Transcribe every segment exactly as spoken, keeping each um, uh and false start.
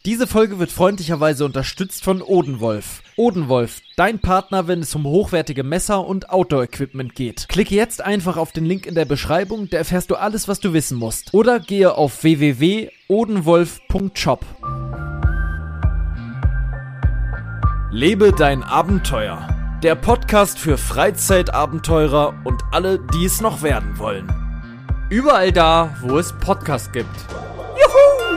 Diese Folge wird freundlicherweise unterstützt von Odenwolf. Odenwolf, dein Partner, wenn es um hochwertige Messer und Outdoor-Equipment geht. Klicke jetzt einfach auf den Link in der Beschreibung, da erfährst du alles, was du wissen musst. Oder gehe auf w w w punkt odenwolf punkt shop. Lebe dein Abenteuer. Der Podcast für Freizeitabenteurer und alle, die es noch werden wollen. Überall da, wo es Podcasts gibt. Juhu!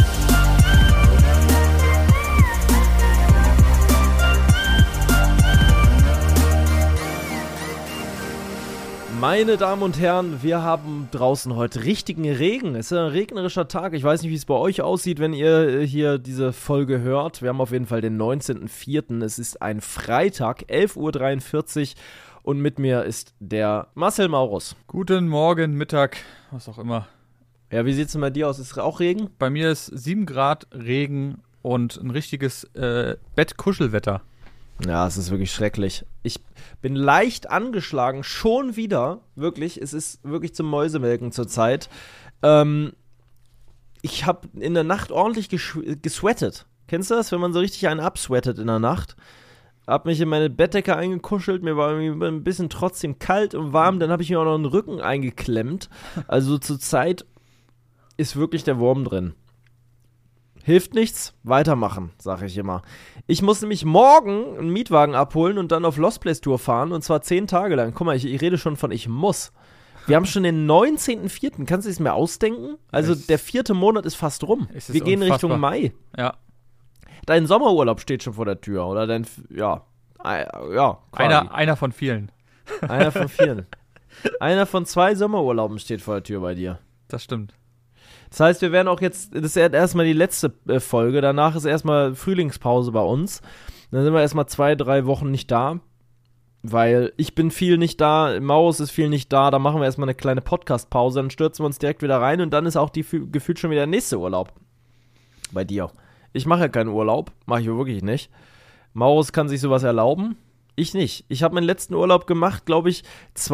Meine Damen und Herren, wir haben draußen heute richtigen Regen. Es ist ein regnerischer Tag. Ich weiß nicht, wie es bei euch aussieht, wenn ihr hier diese Folge hört. Wir haben auf jeden Fall den neunzehnten vierten Es ist ein Freitag, elf Uhr dreiundvierzig und mit mir ist der Marcel Maurus. Guten Morgen, Mittag, was auch immer. Ja, wie sieht es denn bei dir aus? Ist es auch Regen? Bei mir ist sieben Grad Regen und ein richtiges äh, Bettkuschelwetter. Ja, es ist wirklich schrecklich. Ich bin leicht angeschlagen, schon wieder, wirklich. Es ist wirklich zum Mäusemelken zurzeit. Ähm, ich habe in der Nacht ordentlich gesch- gesweatet. Kennst du das, wenn man so richtig einen absweatet in der Nacht? Hab mich in meine Bettdecke eingekuschelt, mir war irgendwie ein bisschen trotzdem kalt und warm, dann habe ich mir auch noch den Rücken eingeklemmt. Also zurzeit ist wirklich der Wurm drin. Hilft nichts, weitermachen, sage ich immer. Ich muss nämlich morgen einen Mietwagen abholen und dann auf Lost Place Tour fahren, und zwar zehn Tage lang. Guck mal, ich, ich rede schon von ich muss. Wir haben schon den neunzehnten vierten Kannst du es mir ausdenken? Also es, der vierte Monat ist fast rum. Es Wir ist gehen unfassbar. Richtung Mai. Ja. Dein Sommerurlaub steht schon vor der Tür, oder dein, ja, ja, quasi. Einer, einer von vielen. Einer von vielen. Einer von zwei Sommerurlauben steht vor der Tür bei dir. Das stimmt. Das heißt, wir werden auch jetzt, das ist erstmal die letzte äh, Folge, danach ist erstmal Frühlingspause bei uns. Dann sind wir erstmal zwei, drei Wochen nicht da, weil ich bin viel nicht da, Maus ist viel nicht da, da machen wir erstmal eine kleine Podcast-Pause, dann stürzen wir uns direkt wieder rein und dann ist auch die gefühlt schon wieder der nächste Urlaub. Bei dir. Ich mache ja keinen Urlaub, mache ich wirklich nicht. Maus kann sich sowas erlauben, ich nicht. Ich habe meinen letzten Urlaub gemacht, glaube ich,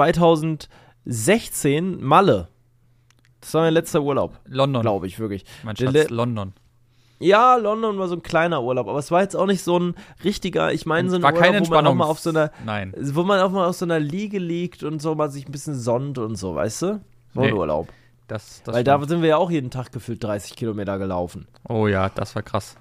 zweitausendsechzehn, Malle. Das war mein letzter Urlaub. London. Glaube ich, wirklich. Mein Schatz, Le- London. Ja, London war so ein kleiner Urlaub, aber es war jetzt auch nicht so ein richtiger, ich meine so ein War Urlaub, keine wo man auch mal Entspannungs- auf so einer, Nein. wo man auch mal auf so einer Liege liegt und so mal sich ein bisschen sonnt und so, weißt du? So ein Nee. Urlaub. Das, das Weil stimmt. da sind wir ja auch jeden Tag gefühlt dreißig Kilometer gelaufen. Oh ja, das war krass.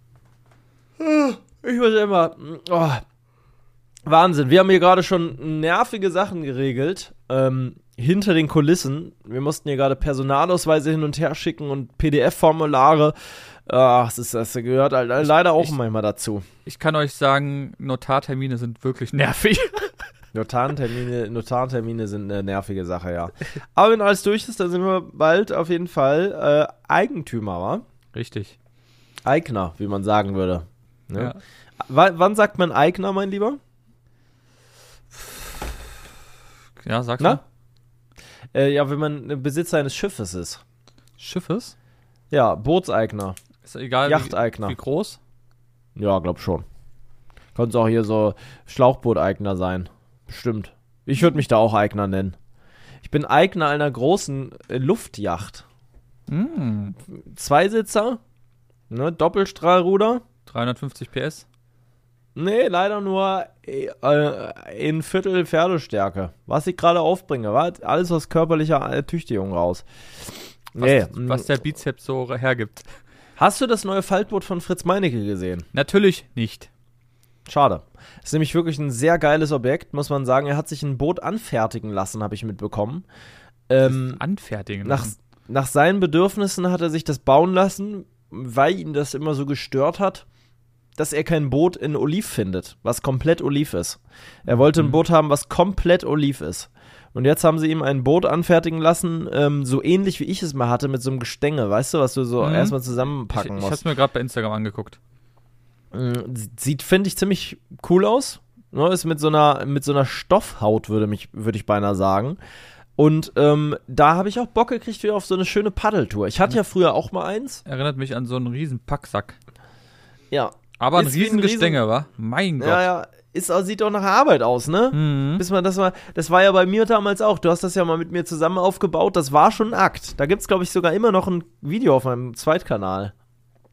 Ich muss immer, oh, Wahnsinn. Wir haben hier gerade schon nervige Sachen geregelt, ähm, hinter den Kulissen. Wir mussten hier gerade Personalausweise hin und her schicken und P D F-Formulare. Ach, das, ist, das gehört halt leider auch ich, manchmal dazu. Ich kann euch sagen, Notartermine sind wirklich nervig. Notarentermine, Notarentermine sind eine nervige Sache, ja. Aber wenn alles durch ist, dann sind wir bald auf jeden Fall äh, Eigentümer, wa? Richtig. Eigner, wie man sagen würde. Ne? Ja. W- wann sagt man Eigner, mein Lieber? Ja, sagst Na? du? Äh, ja, wenn man Besitzer eines Schiffes ist. Schiffes? Ja, Bootseigner. Ist egal, Yachteigner. wie, wie groß? Ja, glaub schon. Könnte auch hier so Schlauchbooteigner sein. Bestimmt. Ich würde mich da auch Eigner nennen. Ich bin Eigner einer großen äh, Luftyacht. Mm. Zweisitzer, ne, Doppelstrahlruder. dreihundertfünfzig P S? Nee, leider nur äh, in Viertel Pferdestärke. Was ich gerade aufbringe, war alles aus körperlicher Ertüchtigung raus. Nee. Was, was der Bizeps so hergibt. Hast du das neue Faltboot von Fritz Meinecke gesehen? Natürlich nicht. Schade. Das ist nämlich wirklich ein sehr geiles Objekt, muss man sagen. Er hat sich ein Boot anfertigen lassen, habe ich mitbekommen. Ähm, Anfertigen. nach, nach seinen Bedürfnissen hat er sich das bauen lassen, weil ihn das immer so gestört hat, dass er kein Boot in Oliv findet, was komplett Oliv ist. Er wollte ein Mhm. Boot haben, was komplett Oliv ist. Und jetzt haben sie ihm ein Boot anfertigen lassen, ähm, so ähnlich wie ich es mal hatte, mit so einem Gestänge, weißt du, was du so Mhm. erstmal ich zusammenpacken ich musst. hab's mir gerade bei Instagram angeguckt. Sieht, finde ich, ziemlich cool aus. Ne, ist mit so einer, mit so einer Stoffhaut, würde mich, würde ich beinahe sagen. Und ähm, da habe ich auch Bock gekriegt wieder auf so eine schöne Paddeltour. Ich hatte ja früher auch mal eins. Erinnert mich an so einen riesen Packsack. Ja. Aber ein Ist wie ein riesen riesen- Gestänge, wa? Mein Gott. Ja, ja. Ist, sieht auch nach Arbeit aus, ne? Mhm. Bis man das mal, das war ja bei mir damals auch. Du hast das ja mal mit mir zusammen aufgebaut. Das war schon ein Akt. Da gibt's, glaube ich, sogar immer noch ein Video auf meinem Zweitkanal.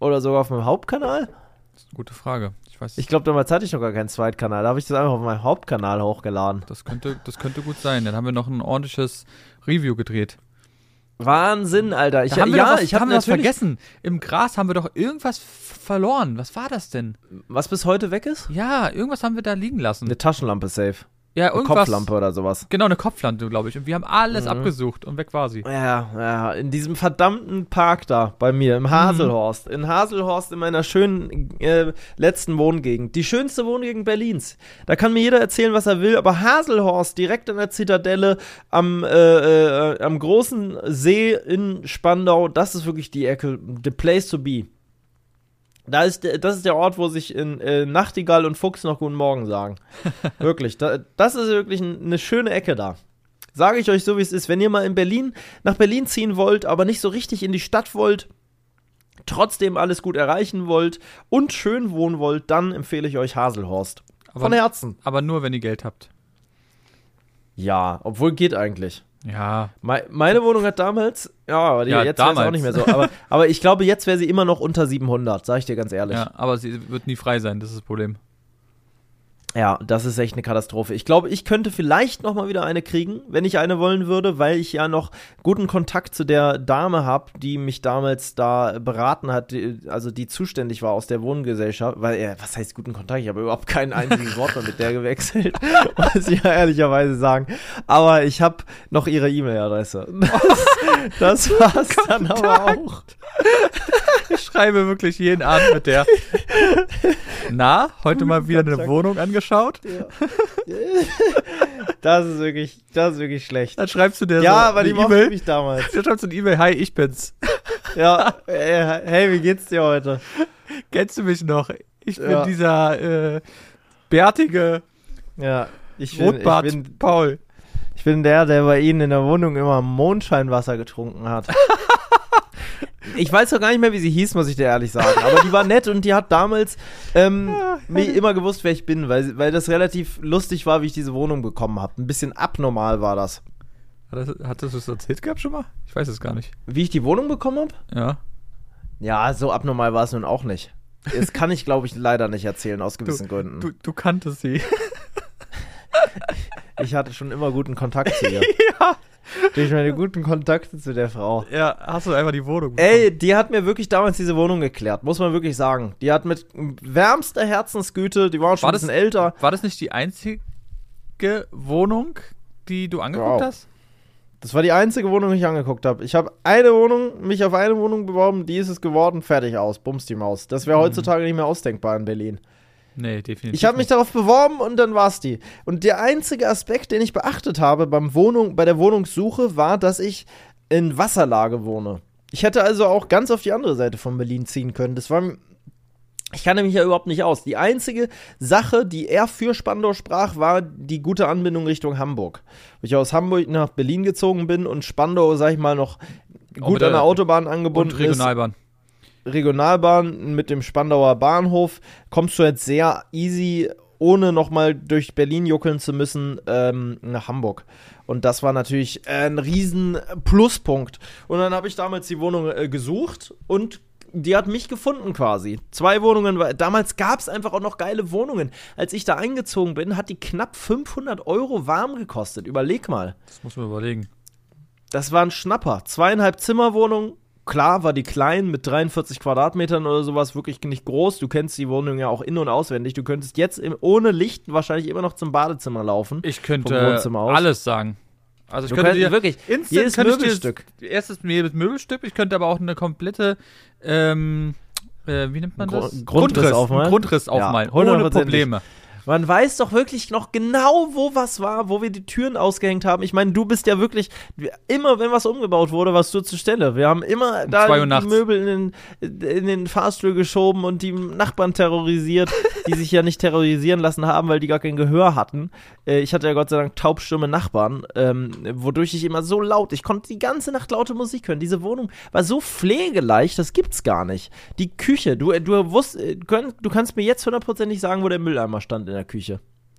Oder sogar auf meinem Hauptkanal? Das ist eine gute Frage. Ich weiß Ich glaube, damals hatte ich noch gar keinen Zweitkanal. Da habe ich das einfach auf meinem Hauptkanal hochgeladen. Das könnte, das könnte gut sein. Dann haben wir noch ein ordentliches Review gedreht. Wahnsinn, Alter. Ich, Da haben wir ja, doch was, ich habe haben wir was natürlich... vergessen. Im Gras haben wir doch irgendwas f- verloren. Was war das denn? Was bis heute weg ist? Ja, irgendwas haben wir da liegen lassen. Eine Taschenlampe safe. ja, Eine irgendwas. Kopflampe oder sowas. Genau, eine Kopflampe, glaube ich. Und wir haben alles Mhm. abgesucht und weg war sie. Ja, ja, in diesem verdammten Park da bei mir, im Haselhorst. In Haselhorst, in meiner schönen äh, letzten Wohngegend. Die schönste Wohngegend Berlins. Da kann mir jeder erzählen, was er will, aber Haselhorst, direkt an der Zitadelle, am, äh, äh, am großen See in Spandau, das ist wirklich die Ecke, the place to be. Da ist, der- das ist der Ort, wo sich in, äh, Nachtigall und Fuchs noch Guten Morgen sagen. Wirklich, da, das ist wirklich n- eine schöne Ecke da. Sage ich euch so, wie es ist. Wenn ihr mal in Berlin, nach Berlin ziehen wollt, aber nicht so richtig in die Stadt wollt, trotzdem alles gut erreichen wollt und schön wohnen wollt, dann empfehle ich euch Haselhorst. Aber, Von Herzen. aber nur, wenn ihr Geld habt. Ja, obwohl geht eigentlich. Ja. Me meine Wohnung hat damals, ja, aber die, Ja, jetzt wäre es auch damals. nicht mehr so. Aber, aber ich glaube, jetzt wäre sie immer noch unter siebenhundert, sage ich dir ganz ehrlich. Ja, aber sie wird nie frei sein, das ist das Problem. Ja, das ist echt eine Katastrophe. Ich glaube, ich könnte vielleicht noch mal wieder eine kriegen, wenn ich eine wollen würde, weil ich ja noch guten Kontakt zu der Dame habe, die mich damals da beraten hat, die, also die zuständig war aus der Wohngesellschaft. Weil, ja, was heißt guten Kontakt? Ich habe überhaupt kein einziges Wort mehr mit der gewechselt, muss ich ja ehrlicherweise sagen. Aber ich habe noch ihre E-Mail-Adresse. Das, das war's dann aber auch. Ich schreibe wirklich jeden Abend mit der. Na, heute mal wieder eine Kontakt. Wohnung angeschaut? Ja. Das ist wirklich, das ist wirklich schlecht. Dann schreibst du dir Ja, so aber die eine mochte E-Mail. mich damals. Dann schreibst du eine E-Mail, hi, ich bin's. Ja, äh, hey, wie geht's dir heute? Kennst du mich noch? Ich bin Ja. dieser äh, bärtige Ja, ich bin, ich, Rotbart bin, Paul. ich bin der, der bei Ihnen in der Wohnung immer Mondscheinwasser getrunken hat. Ich weiß doch gar nicht mehr, wie sie hieß, muss ich dir ehrlich sagen. Aber die war nett und die hat damals ähm, mir immer gewusst, wer ich bin, weil, weil das relativ lustig war, wie ich diese Wohnung bekommen habe. Ein bisschen abnormal war das. Hat das, hattest du das erzählt gehabt schon mal? Ich weiß es gar nicht. Wie ich die Wohnung bekommen habe? Ja. Ja, so abnormal war es nun auch nicht. Das kann ich, glaube ich, leider nicht erzählen, aus gewissen Gründen. Du, du kanntest sie. Ich hatte schon immer guten Kontakt zu ihr. Ja. Durch meine guten Kontakte zu der Frau. Ja, hast du einfach die Wohnung bekommen. Ey, die hat mir wirklich damals diese Wohnung geklärt, muss man wirklich sagen. Die hat mit wärmster Herzensgüte, die war auch schon War ein bisschen das- älter. War das nicht die einzige Wohnung, die du angeguckt Wow. hast? Das war die einzige Wohnung, die ich angeguckt habe. Ich habe eine Wohnung, mich auf eine Wohnung beworben, die ist es geworden, fertig aus, bums die Maus. Das wäre Mhm. heutzutage nicht mehr ausdenkbar in Berlin. Nee, definitiv. Ich habe mich nicht. darauf beworben und dann war's die. Und der einzige Aspekt, den ich beachtet habe beim Wohnung, bei der Wohnungssuche, war, dass ich in Wasserlage wohne. Ich hätte also auch ganz auf die andere Seite von Berlin ziehen können. Das war, ich kannte mich ja überhaupt nicht aus. Die einzige Sache, die eher für Spandau sprach, war die gute Anbindung Richtung Hamburg. Wo ich aus Hamburg nach Berlin gezogen bin und Spandau, sag ich mal, noch Auch gut mit an der der- Autobahn angebunden Und ist. Regionalbahn. Regionalbahn mit dem Spandauer Bahnhof kommst du jetzt sehr easy, ohne nochmal durch Berlin juckeln zu müssen, ähm, nach Hamburg. Und das war natürlich äh, ein riesen Pluspunkt. Und dann habe ich damals die Wohnung äh, gesucht und die hat mich gefunden quasi. Zwei Wohnungen, weil damals gab es einfach auch noch geile Wohnungen. Als ich da eingezogen bin, hat die knapp fünfhundert Euro warm gekostet. Überleg mal. Das muss man überlegen. Das war ein Schnapper. Zweieinhalb Zimmerwohnung. Klar war die klein mit dreiundvierzig Quadratmetern oder sowas wirklich nicht groß. Du kennst die Wohnung ja auch in- und auswendig. Du könntest jetzt im, ohne Licht wahrscheinlich immer noch zum Badezimmer laufen. Ich Vom könnte Wohnzimmer aus. alles sagen. Also ich Du könnte könntest dir wirklich instant jedes könnte ich dir Möbelstück. das- Erstes jedes Möbelstück. Ich könnte aber auch eine komplette, ähm, äh, wie nennt man Gru- das? Grundriss aufmalen? Einen Grundriss Ja, aufmalen. Ohne hundertprozentig. Probleme. Man weiß doch wirklich noch genau, wo was war, wo wir die Türen ausgehängt haben. Ich meine, du bist ja wirklich, immer wenn was umgebaut wurde, warst du zur Stelle. Wir haben immer Um da zwei Uhr die nachts. Möbel in den, in den Fahrstuhl geschoben und die Nachbarn terrorisiert, die sich ja nicht terrorisieren lassen haben, weil die gar kein Gehör hatten. Äh, ich hatte ja Gott sei Dank taubstumme Nachbarn, ähm, wodurch ich immer so laut, ich konnte die ganze Nacht laute Musik hören. Diese Wohnung war so pflegeleicht, das gibt's gar nicht. Die Küche, du, du, wusst, du kannst mir jetzt hundertprozentig sagen, wo der Mülleimer stand in der Küche.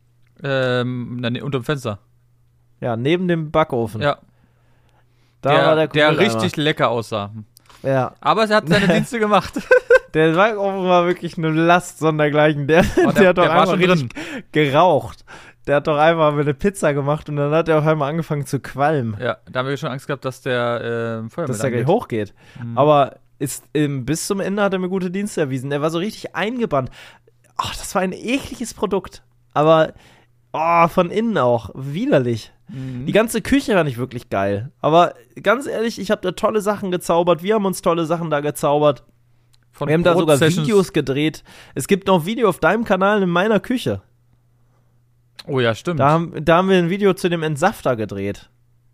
Ähm, na, nee, unter dem Fenster. Ja, neben dem Backofen. Ja. Da der, war der der Mülleimer. richtig lecker aussah. Ja. Aber er hat seine Dienste gemacht. Der war offenbar wirklich eine Last sondergleichen. Der, Oh, der, der- hat doch der war einfach schon richtig geraucht. Der hat doch einfach eine Pizza gemacht und dann hat er auf einmal angefangen zu qualmen. Ja, da haben wir schon Angst gehabt, dass der äh, Feuermelder Dass der gleich angeht. hochgeht. Mhm. Aber ist, ähm, bis zum Ende hat er mir gute Dienste erwiesen. Der war so richtig eingebannt. Ach, das war ein ekliges Produkt. Aber oh, von innen auch. Widerlich. Mhm. Die ganze Küche war nicht wirklich geil. Aber ganz ehrlich, ich habe da tolle Sachen gezaubert. Wir haben uns tolle Sachen da gezaubert. Von Wir haben da sogar Brot-Sessions. Videos gedreht. Es gibt noch ein Video auf deinem Kanal in meiner Küche. Oh ja, stimmt. Da haben, da haben wir ein Video zu dem Entsafter gedreht.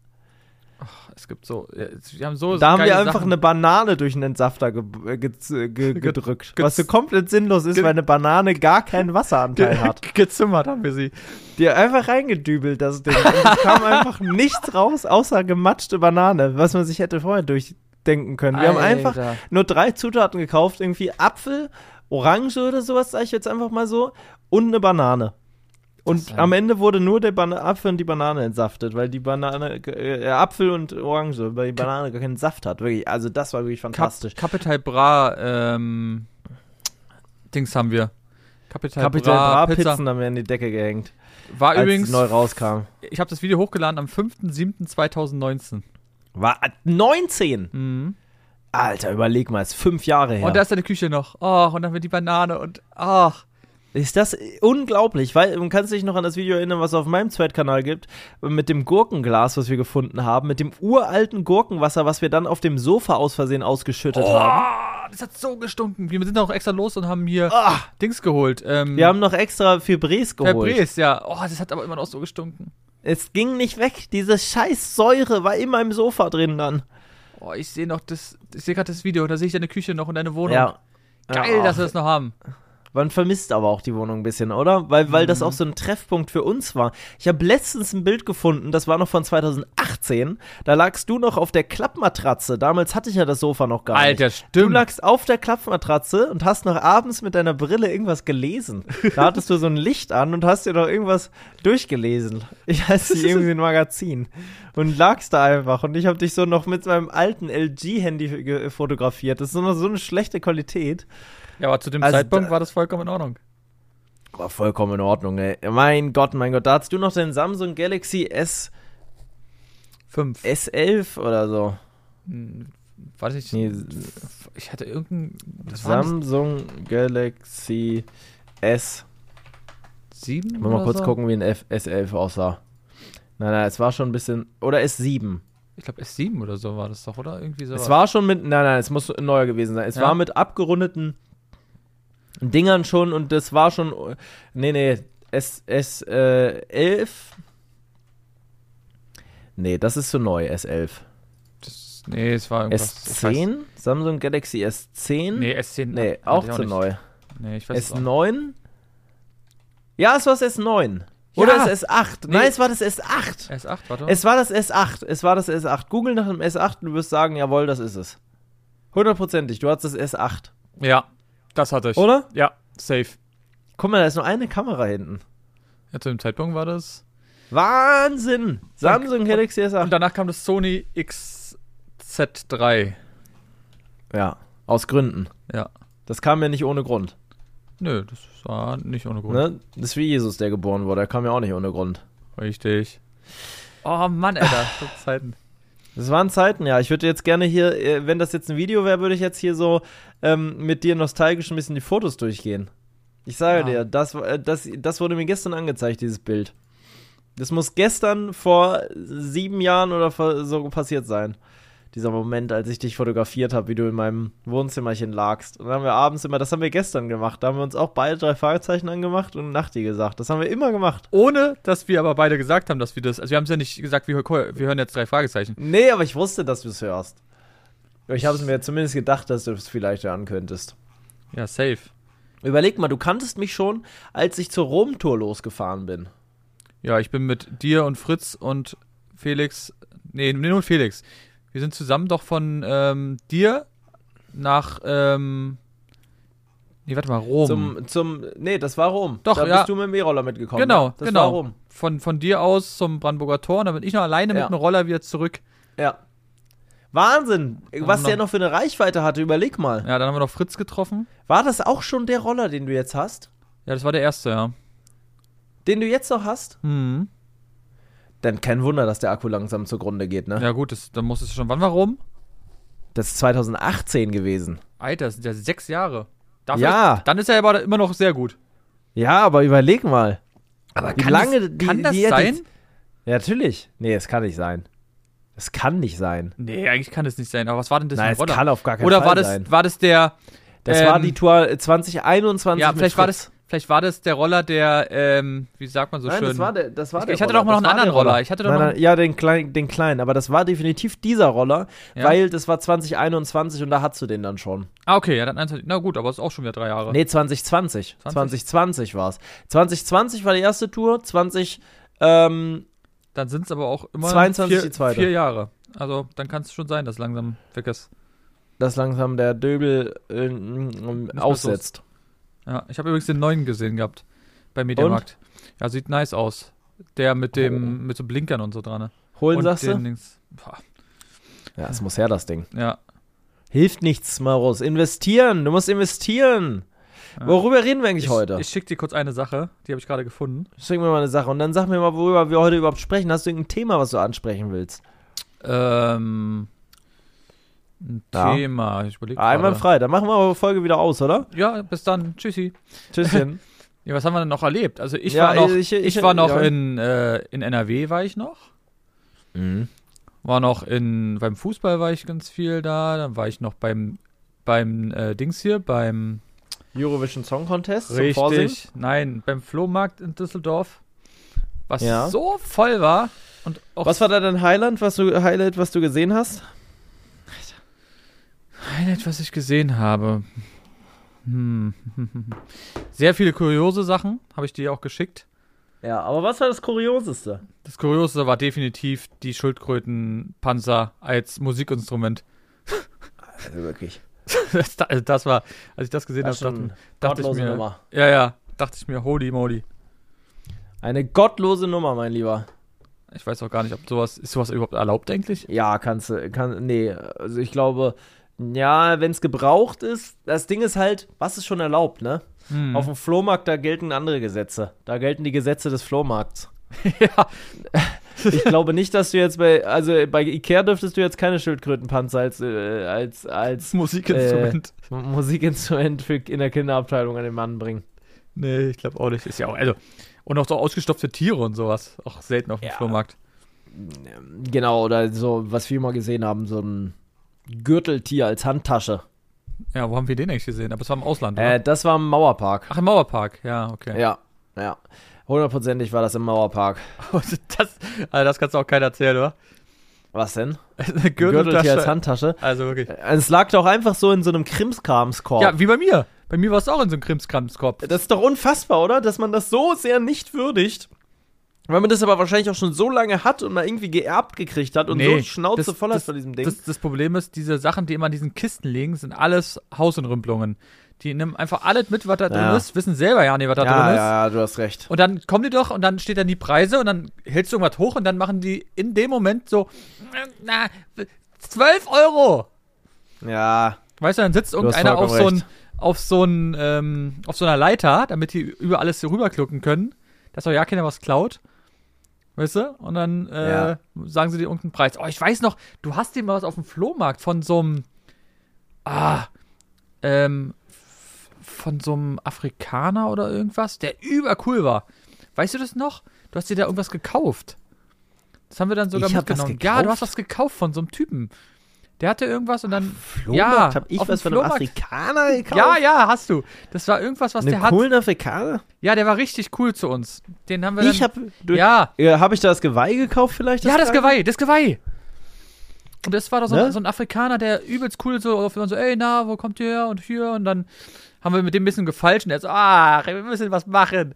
es gibt so, ja, wir haben so Da haben geile wir einfach Sachen. eine Banane durch einen Entsafter ge äh, ge ge gedrückt. ge- Was so komplett sinnlos ist, ge- weil eine Banane gar keinen Wasseranteil hat. Ge gezimmert haben wir sie. Die einfach reingedübelt, das Ding. Und es kam einfach nichts raus, außer gematschte Banane, was man sich hätte vorher durchdenken können. Wir haben einfach Alter. nur drei Zutaten gekauft, irgendwie Apfel, Orange oder sowas, sage ich jetzt einfach mal so, und eine Banane. Das ist Und ein- am Ende wurde nur der Bana Apfel und die Banane entsaftet, weil die Banane, äh, Apfel und Orange, weil die Banane gar keinen Saft hat. Wirklich, also das war wirklich fantastisch. Cap Capital Bra, ähm, Dings haben wir. Capital, Kapital Bra, Bra Pizza. Pizzen haben wir in die Decke gehängt, War als übrigens, es neu rauskam. ich habe das Video hochgeladen am fünften siebten zweitausendneunzehn. War neunzehn? Mhm. Alter, überleg mal, ist fünf Jahre her. Und da ist deine Küche noch. Oh, und dann wird die Banane und ach. Ist das unglaublich, weil du kannst dich noch an das Video erinnern, was es auf meinem Zweitkanal gibt, mit dem Gurkenglas, was wir gefunden haben, mit dem uralten Gurkenwasser, was wir dann auf dem Sofa aus Versehen ausgeschüttet Oh, haben. das hat so gestunken. Wir sind dann auch extra los und haben hier Ah, Dings geholt. Ähm, wir haben noch extra Fibres geholt. Febreze, ja. Oh, das hat aber immer noch so gestunken. Es ging nicht weg, diese scheiß Säure war immer im Sofa drin dann. Oh, ich sehe noch das, ich sehe gerade das Video, da sehe ich deine Küche noch und deine Wohnung. Ja. Geil, Ja, dass wir das noch haben. Man vermisst aber auch die Wohnung ein bisschen, oder? Weil, weil das Mhm. auch so ein Treffpunkt für uns war. Ich habe letztens ein Bild gefunden, das war noch von zweitausendachtzehn. Da lagst du noch auf der Klappmatratze. Damals hatte ich ja das Sofa noch gar nicht. Alter, Du stimmt. lagst auf der Klappmatratze und hast noch abends mit deiner Brille irgendwas gelesen. Da hattest du so ein Licht an und hast dir doch irgendwas durchgelesen. Ich weiß nicht, irgendwie ein Magazin. Und lagst da einfach. Und ich habe dich so noch mit meinem alten L G-Handy ge- fotografiert. Das ist so eine, so eine schlechte Qualität. Ja, aber zu dem Also Zeitpunkt da- war das vollkommen in Ordnung. War vollkommen in Ordnung, ey. Mein Gott, mein Gott. Da hattest du noch den Samsung Galaxy S, Fünf. S elf oder so. Hm, Warte ich. Nee, Ich hatte irgendein. Das war nicht Samsung Galaxy S. sieben. Ich muss mal oder kurz so? gucken, wie ein F S elf aussah. Nein, nein, es war schon ein bisschen. Oder S sieben. Ich glaube S sieben oder so war das doch, oder? Irgendwie so. Es war schon mit. Nein, nein, es muss neuer gewesen sein. Es Ja. war mit abgerundeten Dingern schon und das war schon. Nee, nee. S, S äh, elf. Nee, das ist zu neu, S elf. Das, nee, es war irgendwas. S ich weiß- zehn? Samsung Galaxy S zehn? Nee, S zehn. Nee, hatte auch ich zu nicht. neu. Nee, ich weiß es S auch. neun? Ja, es war das S neun. Oder Ja. das S acht. Nee. Nein, es war das S acht. S acht, warte. Es war das S acht. Es war das S acht. Google nach dem S acht und du wirst sagen, jawohl, das ist es. Hundertprozentig, du hast das S acht. Ja, das hatte ich. Oder? Ja, safe. Guck mal, da ist nur eine Kamera hinten. Ja, zu dem Zeitpunkt war das. Wahnsinn! Samsung Galaxy S Und acht. danach kam das Sony X Z drei. Ja, aus Gründen. Ja. Das kam ja nicht ohne Grund. Nö, das war nicht ohne Grund. Ne? Das ist wie Jesus, der geboren wurde. Der kam ja auch nicht ohne Grund. Richtig. Oh Mann, Alter, so Zeiten. Das waren Zeiten, ja. Ich würde jetzt gerne hier, äh, wenn das jetzt ein Video wäre, würde ich jetzt hier so ähm, mit dir nostalgisch ein bisschen die Fotos durchgehen. Ich sage Ja. dir, das, äh, das, das wurde mir gestern angezeigt, dieses Bild. Das muss gestern vor sieben Jahren oder vor, so passiert sein. Dieser Moment, als ich dich fotografiert habe, wie du in meinem Wohnzimmerchen lagst. Und dann haben wir abends immer, das haben wir gestern gemacht, da haben wir uns auch beide drei Fragezeichen angemacht und Nachti gesagt. Das haben wir immer gemacht. Ohne, dass wir aber beide gesagt haben, dass wir das. Also, wir haben es ja nicht gesagt, wir, wir hören jetzt drei Fragezeichen. Nee, aber ich wusste, dass du es hörst. Ich habe es mir zumindest gedacht, dass du es vielleicht hören könntest. Ja, safe. Überleg mal, du kanntest mich schon, als ich zur Rom-Tour losgefahren bin. Ja, ich bin mit dir und Fritz und Felix. Nee, nee, nur Felix. Wir sind zusammen doch von ähm, dir nach. Ähm, nee, warte mal, Rom. Zum, zum, nee, das war Rom. Doch, da ja. bist du mit dem E-Roller mitgekommen. Genau, ne? Das genau. war Rom. Von, von dir aus zum Brandenburger Tor und dann bin ich noch alleine Ja. mit einem Roller wieder zurück. Ja. Wahnsinn, was noch- der noch für eine Reichweite hatte, überleg mal. Ja, dann haben wir noch Fritz getroffen. War das auch schon der Roller, den du jetzt hast? Ja, das war der erste, ja. Den du jetzt noch hast? Mhm. Dann kein Wunder, dass der Akku langsam zugrunde geht, ne? Ja, gut, das, dann muss es schon. Wann, warum? Das ist zwanzig achtzehn gewesen. Alter, das sind ja sechs Jahre. Dafür Ja. Ist, dann ist er aber immer noch sehr gut. Ja, aber überleg mal. Aber Wie kann lange das, die- kann das die hat sein? jetzt- Ja, natürlich. Nee, es kann nicht sein. Es kann nicht sein. Nee, eigentlich kann es nicht sein. Aber was war denn das Nein, für es ein Roller? kann auf gar keinen Oder Fall war das, sein. war das der. Das ähm, war die Tour zwanzig einundzwanzig Ja, mit vielleicht war, Fritz. das, vielleicht war das der Roller, der, ähm, wie sagt man so Nein, schön? das war der, das war Ich- der ich hatte Roller. doch mal noch Das einen war anderen der Roller. Ich hatte doch nein, noch- nein, ja, den, klein, den kleinen. Aber das war definitiv dieser Roller, Ja? weil das war zwanzig einundzwanzig und da hattest du den dann schon. Ah, okay, ja, dann, na gut, aber es ist auch schon wieder drei Jahre. Nee, zwanzig zwanzig. zwanzig? zwanzig zwanzig war es. zwanzig zwanzig war die erste Tour, zwanzig, ähm, Dann sind es aber auch immer zweiundzwanzig die vier, zweite. vier Jahre. Also dann kann es schon sein, dass langsam weg ist. dass langsam der Döbel äh, mehr aussetzt. Ja, ich habe übrigens den neuen gesehen gehabt beim Mediamarkt. Ja, sieht nice aus. Der mit dem, mit so Blinkern und so dran. Ne? Holen, und sagst du? den Dings. Boah, Ja, es muss her, das Ding. ja. Hilft nichts, Marus. Investieren. Du musst investieren. Ja. Worüber reden wir eigentlich Ich, heute? ich schicke dir kurz eine Sache, die habe ich gerade gefunden. Schick mir mal eine Sache und dann sag mir mal, worüber wir heute überhaupt sprechen. Hast du irgendein Thema, was du ansprechen willst? Ähm, ein Ja. Thema. Ich überlege Einwandfrei. Dann machen wir aber die Folge wieder aus, oder? Ja, bis dann. Tschüssi. Tschüsschen. Ja, was haben wir denn noch erlebt? Also ich Ja, war noch, ich- ich, ich- war noch ja. in, äh, in N R W war ich noch. mhm. War noch in, beim Fußball war ich ganz viel da. Dann war ich noch beim, beim äh, Dings hier, beim Eurovision Song Contest zum Vorsingen. Richtig, nein, beim Flohmarkt in Düsseldorf. Was Ja. so voll war. Und auch Was war da dein Highlight, was du, Highlight, was du gesehen hast? Highlight, was ich gesehen habe. Hm. Sehr viele kuriose Sachen, habe ich dir auch geschickt. Ja, aber was war das Kurioseste? Das Kurioseste war definitiv die Schildkrötenpanzer als Musikinstrument. Also wirklich. Das, also das war, als ich das gesehen habe, Das ist schon dachte, dachte ich gottlose mir, Nummer. ja, ja, dachte ich mir, holy moly. Eine gottlose Nummer, mein Lieber. Ich weiß auch gar nicht, ob sowas, ist sowas überhaupt erlaubt eigentlich? Ja, kannst du, kann, nee, also ich glaube, ja, wenn es gebraucht ist, das Ding ist halt, was ist schon erlaubt, ne? Hm. Auf dem Flohmarkt, da gelten andere Gesetze. Da gelten die Gesetze des Flohmarkts. ja. Ich glaube nicht, dass du jetzt bei, also bei Ikea dürftest du jetzt keine Schildkrötenpanzer als, äh, als, als Musikinstrument. äh, Musikinstrument für in der Kinderabteilung an den Mann bringen. Nee, ich glaube auch nicht. Ist ja auch, also, und auch so ausgestopfte Tiere und sowas. Auch selten auf dem Ja. Flohmarkt. Genau, oder so, was wir mal gesehen haben, so ein Gürteltier als Handtasche. Ja, wo haben wir den eigentlich gesehen? Aber es war im Ausland, oder? Äh, das war im Mauerpark. Ach, im Mauerpark. Ja, okay. Ja, ja. Hundertprozentig war das im Mauerpark. das, also das kannst du auch keiner erzählen, oder? Was denn? Eine Gürteltier als Handtasche. Also wirklich. Es lag doch einfach so in so einem Krimskramskorb. Ja, wie bei mir. Bei mir war es auch in so einem Krimskramskorb. Das ist doch unfassbar, oder? Dass man das so sehr nicht würdigt. Weil man das aber wahrscheinlich auch schon so lange hat und mal irgendwie geerbt gekriegt hat und Nee, so Schnauze das- voll hat das- von diesem Ding. Das, das Problem ist, diese Sachen, die immer in diesen Kisten liegen, sind alles Hausenrümpelungen. Die nehmen einfach alles mit, was da drin Ja. ist, wissen selber ja nicht, was da ja, drin ist. ja, ja, du hast recht. Und dann kommen die doch und dann steht dann die Preise und dann hältst du irgendwas hoch und dann machen die in dem Moment so, na, zwölf Euro. Ja, Weißt du, dann sitzt hast irgendeiner auf vollkommen so, ein, recht. auf, so ein, ähm, auf so einer Leiter, damit die über alles hier rüberklucken können, dass auch ja keiner was klaut. Weißt du? Und dann äh, Ja. sagen sie dir irgendeinen Preis. Oh, ich weiß noch, du hast dir mal was auf dem Flohmarkt von so einem, ah, ähm, f- von so einem Afrikaner oder irgendwas, der übercool war. Weißt du das noch? Du hast dir da irgendwas gekauft. Das haben wir dann sogar Ich hab was mitgenommen. Ja, du gekauft? hast was gekauft von so einem Typen. Der hatte irgendwas und dann. Flohmarkt? Hab ich auf was dem von einem Flohmarkt. Afrikaner gekauft? Ja, ja, hast du. Das war irgendwas, was der Einen hat. coolen Afrikaner? Ja, der war richtig cool zu uns. Den haben wir dann. Ich hab, du, ja, ja, hab ich da das Geweih gekauft vielleicht? ja, das Kleine? Geweih, das Geweih. Und das war doch so, Ne? ein, so ein Afrikaner, der übelst cool so, auf so, ey, na, wo kommt ihr her und hier? Und dann haben wir mit dem ein bisschen gefalscht und er so, ah, wir müssen was machen.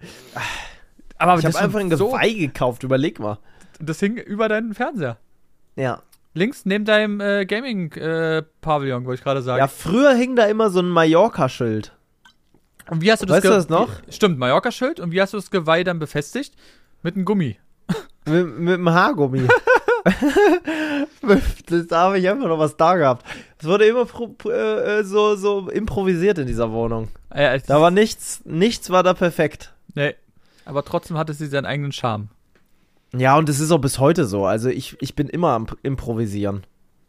Aber Ich das hab einfach war ein so, Geweih gekauft, überleg mal. das hing über deinen Fernseher. Ja. Links neben deinem äh, Gaming-Pavillon, wollte ich gerade sagen. Ja, früher hing da immer so ein Mallorca-Schild. Und wie hast du das Weißt du Ge- das noch? Stimmt, Mallorca-Schild. Und wie hast du das Geweih dann befestigt? Mit einem Gummi. Mit, mit dem Haargummi. Da habe ich einfach noch was da gehabt. Es wurde immer pro, äh, so, so improvisiert in dieser Wohnung. Ja, da war nichts, nichts war da perfekt. Nee, aber trotzdem hatte sie seinen eigenen Charme. Ja, und es ist auch bis heute so. Also ich, ich bin immer am Improvisieren.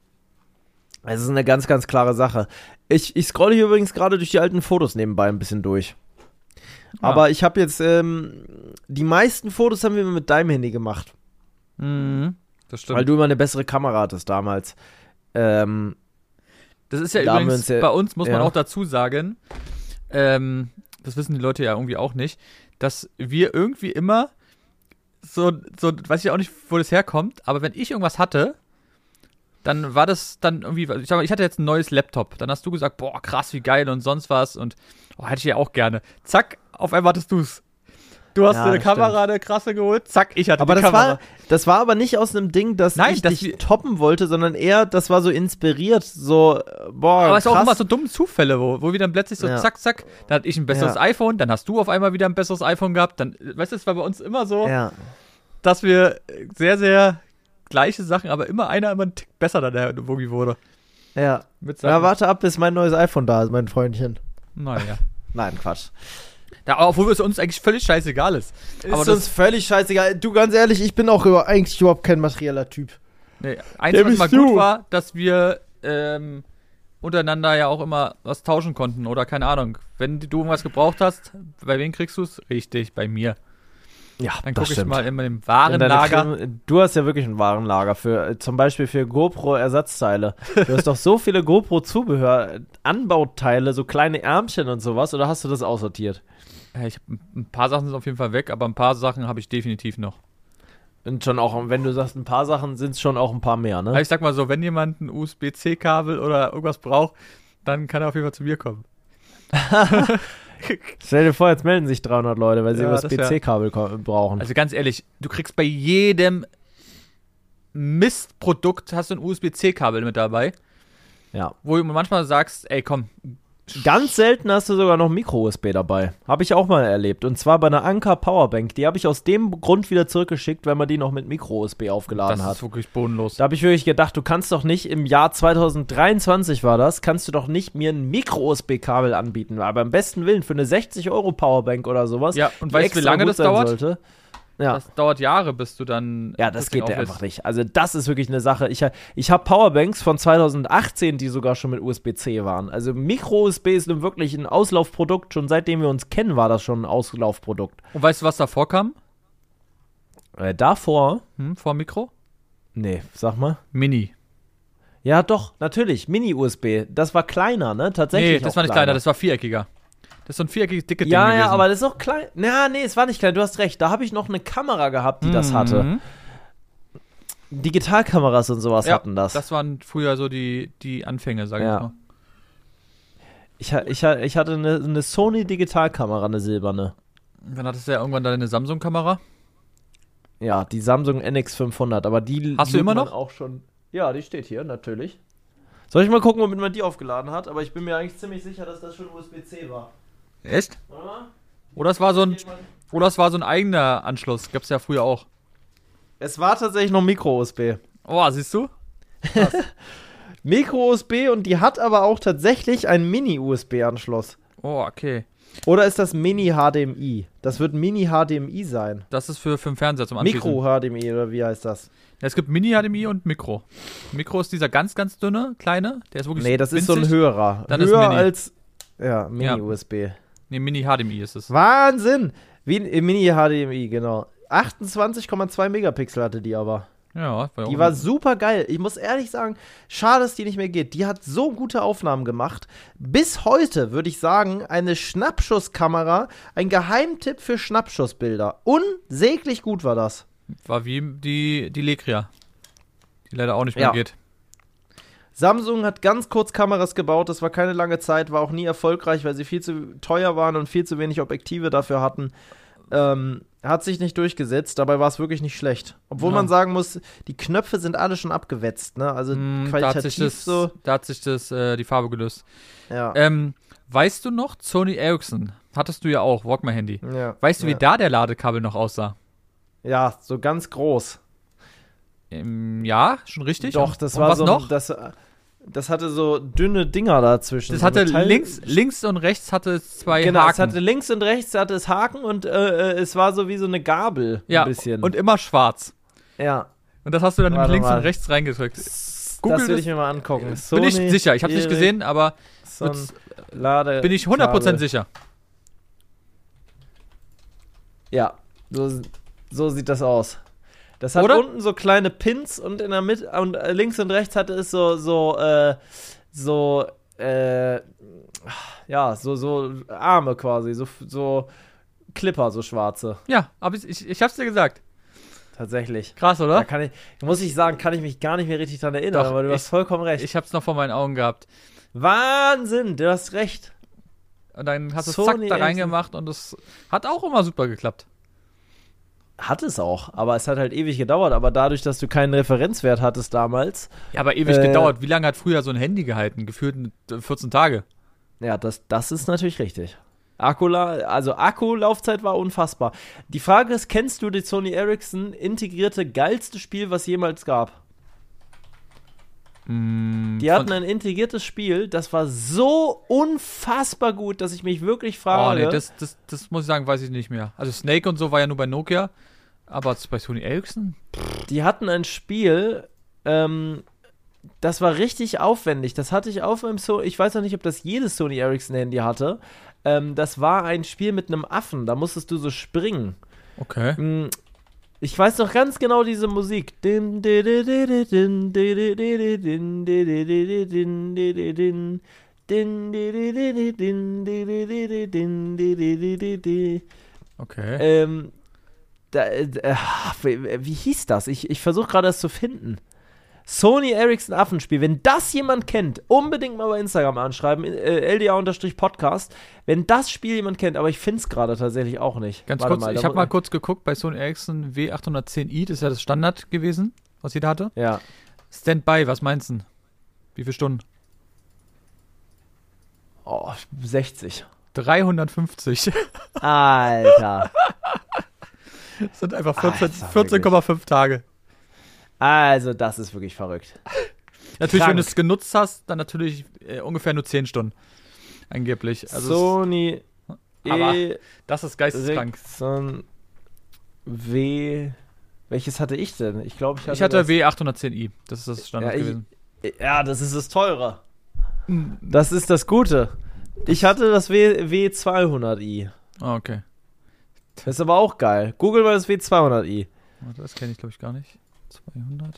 Es ist eine ganz, ganz klare Sache. Ich, ich scrolle hier übrigens gerade durch die alten Fotos nebenbei ein bisschen durch. Ah. Aber ich habe jetzt, ähm, die meisten Fotos haben wir mit deinem Handy gemacht. Mhm, das stimmt. Weil du immer eine bessere Kamera hattest damals. Ähm, das ist ja da übrigens, uns ja, bei uns muss ja. man auch dazu sagen, ähm, das wissen die Leute ja irgendwie auch nicht, dass wir irgendwie immer so, so, weiß ich auch nicht, wo das herkommt, aber wenn ich irgendwas hatte, dann war das dann irgendwie, ich sag mal, ich hatte jetzt ein neues Laptop, dann hast du gesagt, boah, krass, wie geil und sonst was und oh, hätte ich ja auch gerne. Zack, auf einmal hattest du's. Du hast ja, eine Kamera, stimmt. eine krasse geholt, zack, ich hatte aber die das Kamera. War, das war aber nicht aus einem Ding, dass Nein, ich dass dich toppen wollte, sondern eher, das war so inspiriert, so, boah, aber es krass. war auch immer so dumme Zufälle, wo, wo wir dann plötzlich so ja. zack, zack, dann hatte ich ein besseres ja. iPhone, dann hast du auf einmal wieder ein besseres iPhone gehabt, dann, weißt du, es war bei uns immer so, ja. dass wir sehr, sehr gleiche Sachen, aber immer einer immer einen Tick besser dann irgendwie wurde. Ja. Mit ja, warte ab, bis mein neues iPhone da ist, mein Freundchen. Naja. Nein, Quatsch. Ja, obwohl es uns eigentlich völlig scheißegal ist. Ist aber uns völlig scheißegal. Du, ganz ehrlich, ich bin auch über, eigentlich überhaupt kein materieller Typ. Nee, eins, was mal gut war, dass wir ähm, untereinander ja auch immer was tauschen konnten oder keine Ahnung. Wenn du irgendwas gebraucht hast, bei wem kriegst du es? Richtig, bei mir. Ja, dann das gucke ich stimmt. mal immer im Warenlager. In du hast ja wirklich ein Warenlager für, zum Beispiel für GoPro-Ersatzteile. Du hast doch so viele GoPro-Zubehör, Anbauteile, so kleine Ärmchen und sowas, oder hast du das aussortiert? Ja, ich, ein paar Sachen sind auf jeden Fall weg, aber ein paar Sachen habe ich definitiv noch. Und schon auch, wenn du sagst, ein paar Sachen, sind es schon auch ein paar mehr, ne? Aber ich sag mal so, wenn jemand ein U S B C Kabel oder irgendwas braucht, dann kann er auf jeden Fall zu mir kommen. Stell dir vor, jetzt melden sich dreihundert Leute, weil sie ja, U S B C Kabel brauchen. Also ganz ehrlich, du kriegst bei jedem Mistprodukt hast du ein U S B C Kabel mit dabei. Ja. Wo du manchmal sagst, ey komm. Ganz selten hast du sogar noch Micro-U S B dabei. Habe ich auch mal erlebt. Und zwar bei einer Anker Powerbank. Die habe ich aus dem Grund wieder zurückgeschickt, wenn man die noch mit Micro-U S B aufgeladen hat. Das ist wirklich bodenlos. Da habe ich wirklich gedacht, du kannst doch nicht, im Jahr zwanzig dreiundzwanzig war das, kannst du doch nicht mir ein Micro-U S B Kabel anbieten. Aber im besten Willen für eine sechzig Euro Powerbank oder sowas. Ja, und weißt du, wie lange das dauert? Sollte. Ja. Das dauert Jahre, bis du dann. Ja, das geht ja einfach nicht. Also, das ist wirklich eine Sache. Ich, ich habe Powerbanks von zwanzig achtzehn, die sogar schon mit U S B C waren. Also, Micro-U S B ist nun wirklich ein Auslaufprodukt. Schon seitdem wir uns kennen, war das schon ein Auslaufprodukt. Und weißt du, was davor kam? Äh, davor? Hm, vor Mikro? Nee, sag mal. Mini. Ja, doch, natürlich. Mini-U S B. Das war kleiner, ne? Tatsächlich. Nee, das war nicht kleiner, das war viereckiger. Das ist so ein viereckiges, dicke Ding ja, gewesen. Ja, aber das ist auch klein. Na, nee, es war nicht klein, du hast recht. Da habe ich noch eine Kamera gehabt, die mhm. das hatte. Digitalkameras und sowas ja, hatten das. Das waren früher so die, die Anfänge, sag ja. ich mal. Ich, ich, ich hatte eine, eine Sony Digitalkamera, eine silberne. Dann hattest du ja irgendwann deine Samsung-Kamera. Ja, die Samsung N X fünfhundert, aber die hast du immer noch? Auch schon. Ja, die steht hier, natürlich. Soll ich mal gucken, womit man die aufgeladen hat? Aber ich bin mir eigentlich ziemlich sicher, dass das schon U S B C war. Echt? Oder es war so ein, oder es war so ein eigener Anschluss. Gab's ja früher auch. Es war tatsächlich noch Micro-U S B. Oh, siehst du? Micro-U S B und die hat aber auch tatsächlich einen Mini-U S B-Anschluss. Oh, okay. Oder ist das Mini-H D M I? Das wird Mini-H D M I sein. Das ist für, für den Fernseher zum Anschließen. Mikro-H D M I oder wie heißt das? Ja, es gibt Mini-H D M I und Mikro. Mikro ist dieser ganz, ganz dünne, kleine. Der ist wirklich Nee, das winzig. ist so ein höherer. Dann Höher ist Mini. als, ja, Mini-U S B. Ja. Nee, Mini-H D M I ist es. Wahnsinn! Wie ein Mini-H D M I, genau. achtundzwanzig Komma zwei Megapixel hatte die aber. Ja, war die war super geil. Ich muss ehrlich sagen, schade, dass die nicht mehr geht. Die hat so gute Aufnahmen gemacht. Bis heute würde ich sagen, eine Schnappschusskamera, ein Geheimtipp für Schnappschussbilder. Unsäglich gut war das. War wie die, die Legria, die leider auch nicht mehr ja. geht. Samsung hat ganz kurz Kameras gebaut, das war keine lange Zeit, war auch nie erfolgreich, weil sie viel zu teuer waren und viel zu wenig Objektive dafür hatten. Ähm, hat sich nicht durchgesetzt, dabei war es wirklich nicht schlecht. Obwohl ja. man sagen muss, die Knöpfe sind alle schon abgewetzt, ne? Also mm, qualitativ da hat sich das, so. Da hat sich das, äh, die Farbe gelöst. Ja. Ähm, weißt du noch, Sony Ericsson, hattest du ja auch, Walkman-Handy. Ja. Weißt du, wie ja. da der Ladekabel noch aussah? Ja, so ganz groß. Ähm, ja, schon richtig. Doch, Und- das und war was so. noch? Das, das hatte so dünne Dinger dazwischen. Das so hatte Metall- links, links und rechts hatte es zwei Genau, Haken. es hatte links und rechts hatte es Haken und äh, äh, es war so wie so eine Gabel. ja, ein bisschen. und immer schwarz. ja. Und das hast du dann nämlich Warte links mal. und rechts reingedrückt. Das Google will das- ich mir mal angucken. Bin Sony ich sicher, ich habe es nicht gesehen, aber Ericsson Lade bin ich hundert Prozent Kabel. sicher. Ja, so, so sieht das aus. Das hat Oder? unten so kleine Pins und in der Mitte und äh, links und rechts hatte es so so äh, so äh, ja so so Arme quasi, so so Clipper, so schwarze. Ja, aber ich, ich, ich hab's dir gesagt. Tatsächlich. Krass, Da oder? kann ich, muss ich sagen, kann ich mich gar nicht mehr richtig dran erinnern, Doch, aber du ich- hast vollkommen recht. Ich hab's noch vor meinen Augen gehabt. Wahnsinn, du hast recht. Und dann hast du es Sony zack da Ericsson. reingemacht und es hat auch immer super geklappt. Hat es auch, aber es hat halt ewig gedauert. Aber dadurch, dass du keinen Referenzwert hattest damals, Ja, aber ewig Äh, gedauert. Wie lange hat früher so ein Handy gehalten? Gefühlt äh, vierzehn Tage. ja, das, das ist natürlich richtig. Akkula, also Akkulaufzeit war unfassbar. Die Frage ist, kennst du die Sony Ericsson integrierte geilste Spiel, was jemals gab? Mm, Die hatten ein integriertes Spiel, das war so unfassbar gut, dass ich mich wirklich Oh, frage. nee, das, das, das muss ich sagen, weiß ich nicht mehr. Also Snake und so war ja nur bei Nokia. Aber bei Sony Ericsson? Die hatten ein Spiel, ähm, das war richtig aufwendig. Das hatte ich auf meinem Sony, ich weiß noch nicht, ob das jedes Sony Ericsson Handy hatte. Ähm, das war ein Spiel mit einem Affen, da musstest du so springen. Okay. Mm, Ich weiß noch ganz genau diese Musik. Din, di, di, di, di, din, di, di, di, di, din, di, di, di, di, din, di, di, din. Din, di, di, di, di, din, di, di, di, di, din, di, di, di, di, di. Okay. Ähm, da, äh, äh, wie, wie hieß das? Ich, ich versuche gerade das zu finden. Sony Ericsson Affenspiel. Wenn das jemand kennt, unbedingt mal bei Instagram anschreiben, äh, L D A-Podcast. Wenn das Spiel jemand kennt, aber ich finde es gerade tatsächlich auch nicht. Ganz Warte kurz, mal, ich da habe mu- mal kurz geguckt bei Sony Ericsson W achthundertzehn i, das ist ja das Standard gewesen, was jeder hatte. Ja. Standby, was meinst du? Wie viele Stunden? Oh, sechzig. dreihundertfünfzig. Alter. Das sind einfach Alter, vierzehn vierzehn Komma fünf Tage. Also, das ist wirklich verrückt. Natürlich, Krank. wenn du es genutzt hast, dann natürlich äh, ungefähr nur zehn Stunden. Angeblich. Also Sony Aber das ist geisteskrank. Ericsson W. Welches hatte ich denn? Ich glaube, ich hatte. Ich hatte das- W achthundertzehn i. Das ist das Standard Ja, ich- gewesen. Ja, das ist das teure. Das ist das Gute. Ich hatte das W W zweihundert i. Ah, okay. Das ist aber auch geil. Google mal das W zweihundert i. Warte, das kenne ich, glaube ich, gar nicht. zweihundert.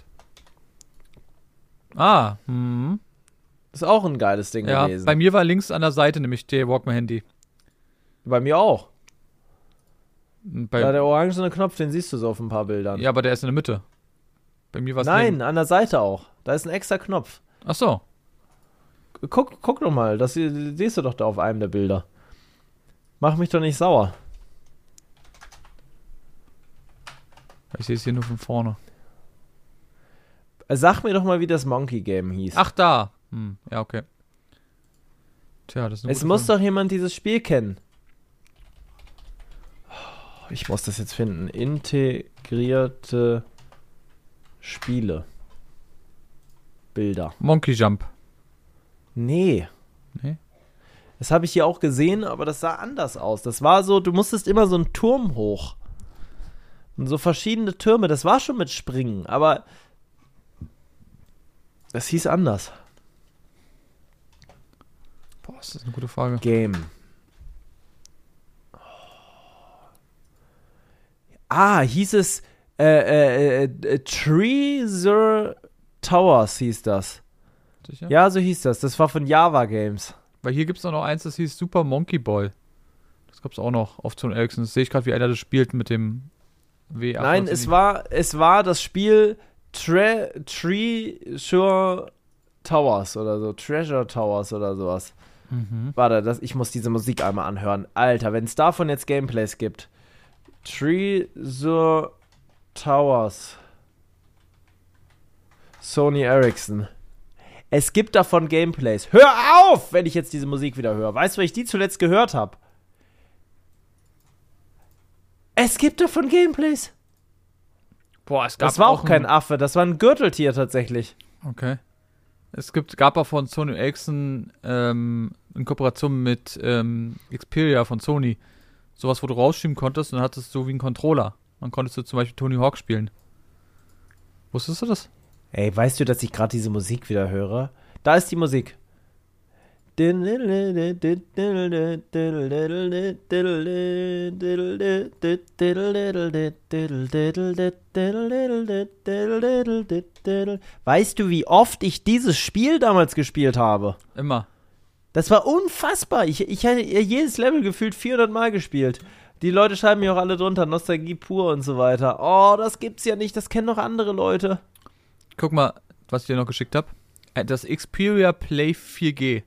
Ah, hm. Ist auch ein geiles Ding Ja, gewesen. bei mir war links an der Seite nämlich der Walkman-Handy. Bei mir auch. Bei, Da der orangene Knopf, den siehst du so auf ein paar Bildern. ja, aber der ist in der Mitte. Bei mir war es Nein, an der Seite auch. Da ist ein extra Knopf. Ach so. Guck, guck doch mal, das sie- siehst du doch da auf einem der Bilder. Mach mich doch nicht sauer. Ich sehe es hier nur von vorne. Sag mir doch mal, wie das Monkey Game hieß. Ach, da. Hm, ja, okay. Tja, das ist eine es gute muss Frage. doch jemand dieses Spiel kennen. Ich muss das jetzt finden. Integrierte Spiele. Bilder. Monkey Jump. Nee. Nee? Das habe ich hier auch gesehen, aber das sah anders aus. Das war so, du musstest immer so einen Turm hoch. Und so verschiedene Türme. Das war schon mit Springen, aber das hieß anders. Boah, das ist eine gute Frage. Game. Ah, hieß es äh, äh, äh, Treasure Towers hieß das. Sicher? Ja, so hieß das. Das war von Java Games. Weil hier gibt es noch eins, das hieß Super Monkey Ball. Das gab es auch noch auf Sony Ericsson. Das sehe ich gerade, wie einer das spielt mit dem W achthundertzehn i. Nein, es war, es war das Spiel Tre Treasure Towers oder so. Treasure Towers oder sowas. Mhm. Warte, das, ich muss diese Musik einmal anhören. Alter, wenn es davon jetzt Gameplays gibt. Treasure Towers. Sony Ericsson. Es gibt davon Gameplays. Hör auf, wenn ich jetzt diese Musik wieder höre. Weißt du, weil ich die zuletzt gehört habe? Es gibt davon Gameplays. Boah, es gab Das war auch ein- kein Affe, das war ein Gürteltier tatsächlich. Okay. Es gibt, gab auch von Sony Ericsson ähm, in Kooperation mit ähm, Xperia von Sony sowas, wo du rausschieben konntest und hattest so wie einen Controller. Dann konntest du zum Beispiel Tony Hawk spielen. Wusstest du das? Ey, weißt du, dass ich gerade diese Musik wieder höre? Da ist die Musik. Weißt du, wie oft ich dieses Spiel damals gespielt habe? Immer. Das war unfassbar. Ich, ich hätte jedes Level gefühlt vierhundert Mal gespielt. Die Leute schreiben mir auch alle drunter, Nostalgie pur und so weiter. Oh, das gibt's ja nicht, das kennen noch andere Leute. Guck mal, was ich dir noch geschickt habe. Das Xperia Play vier G.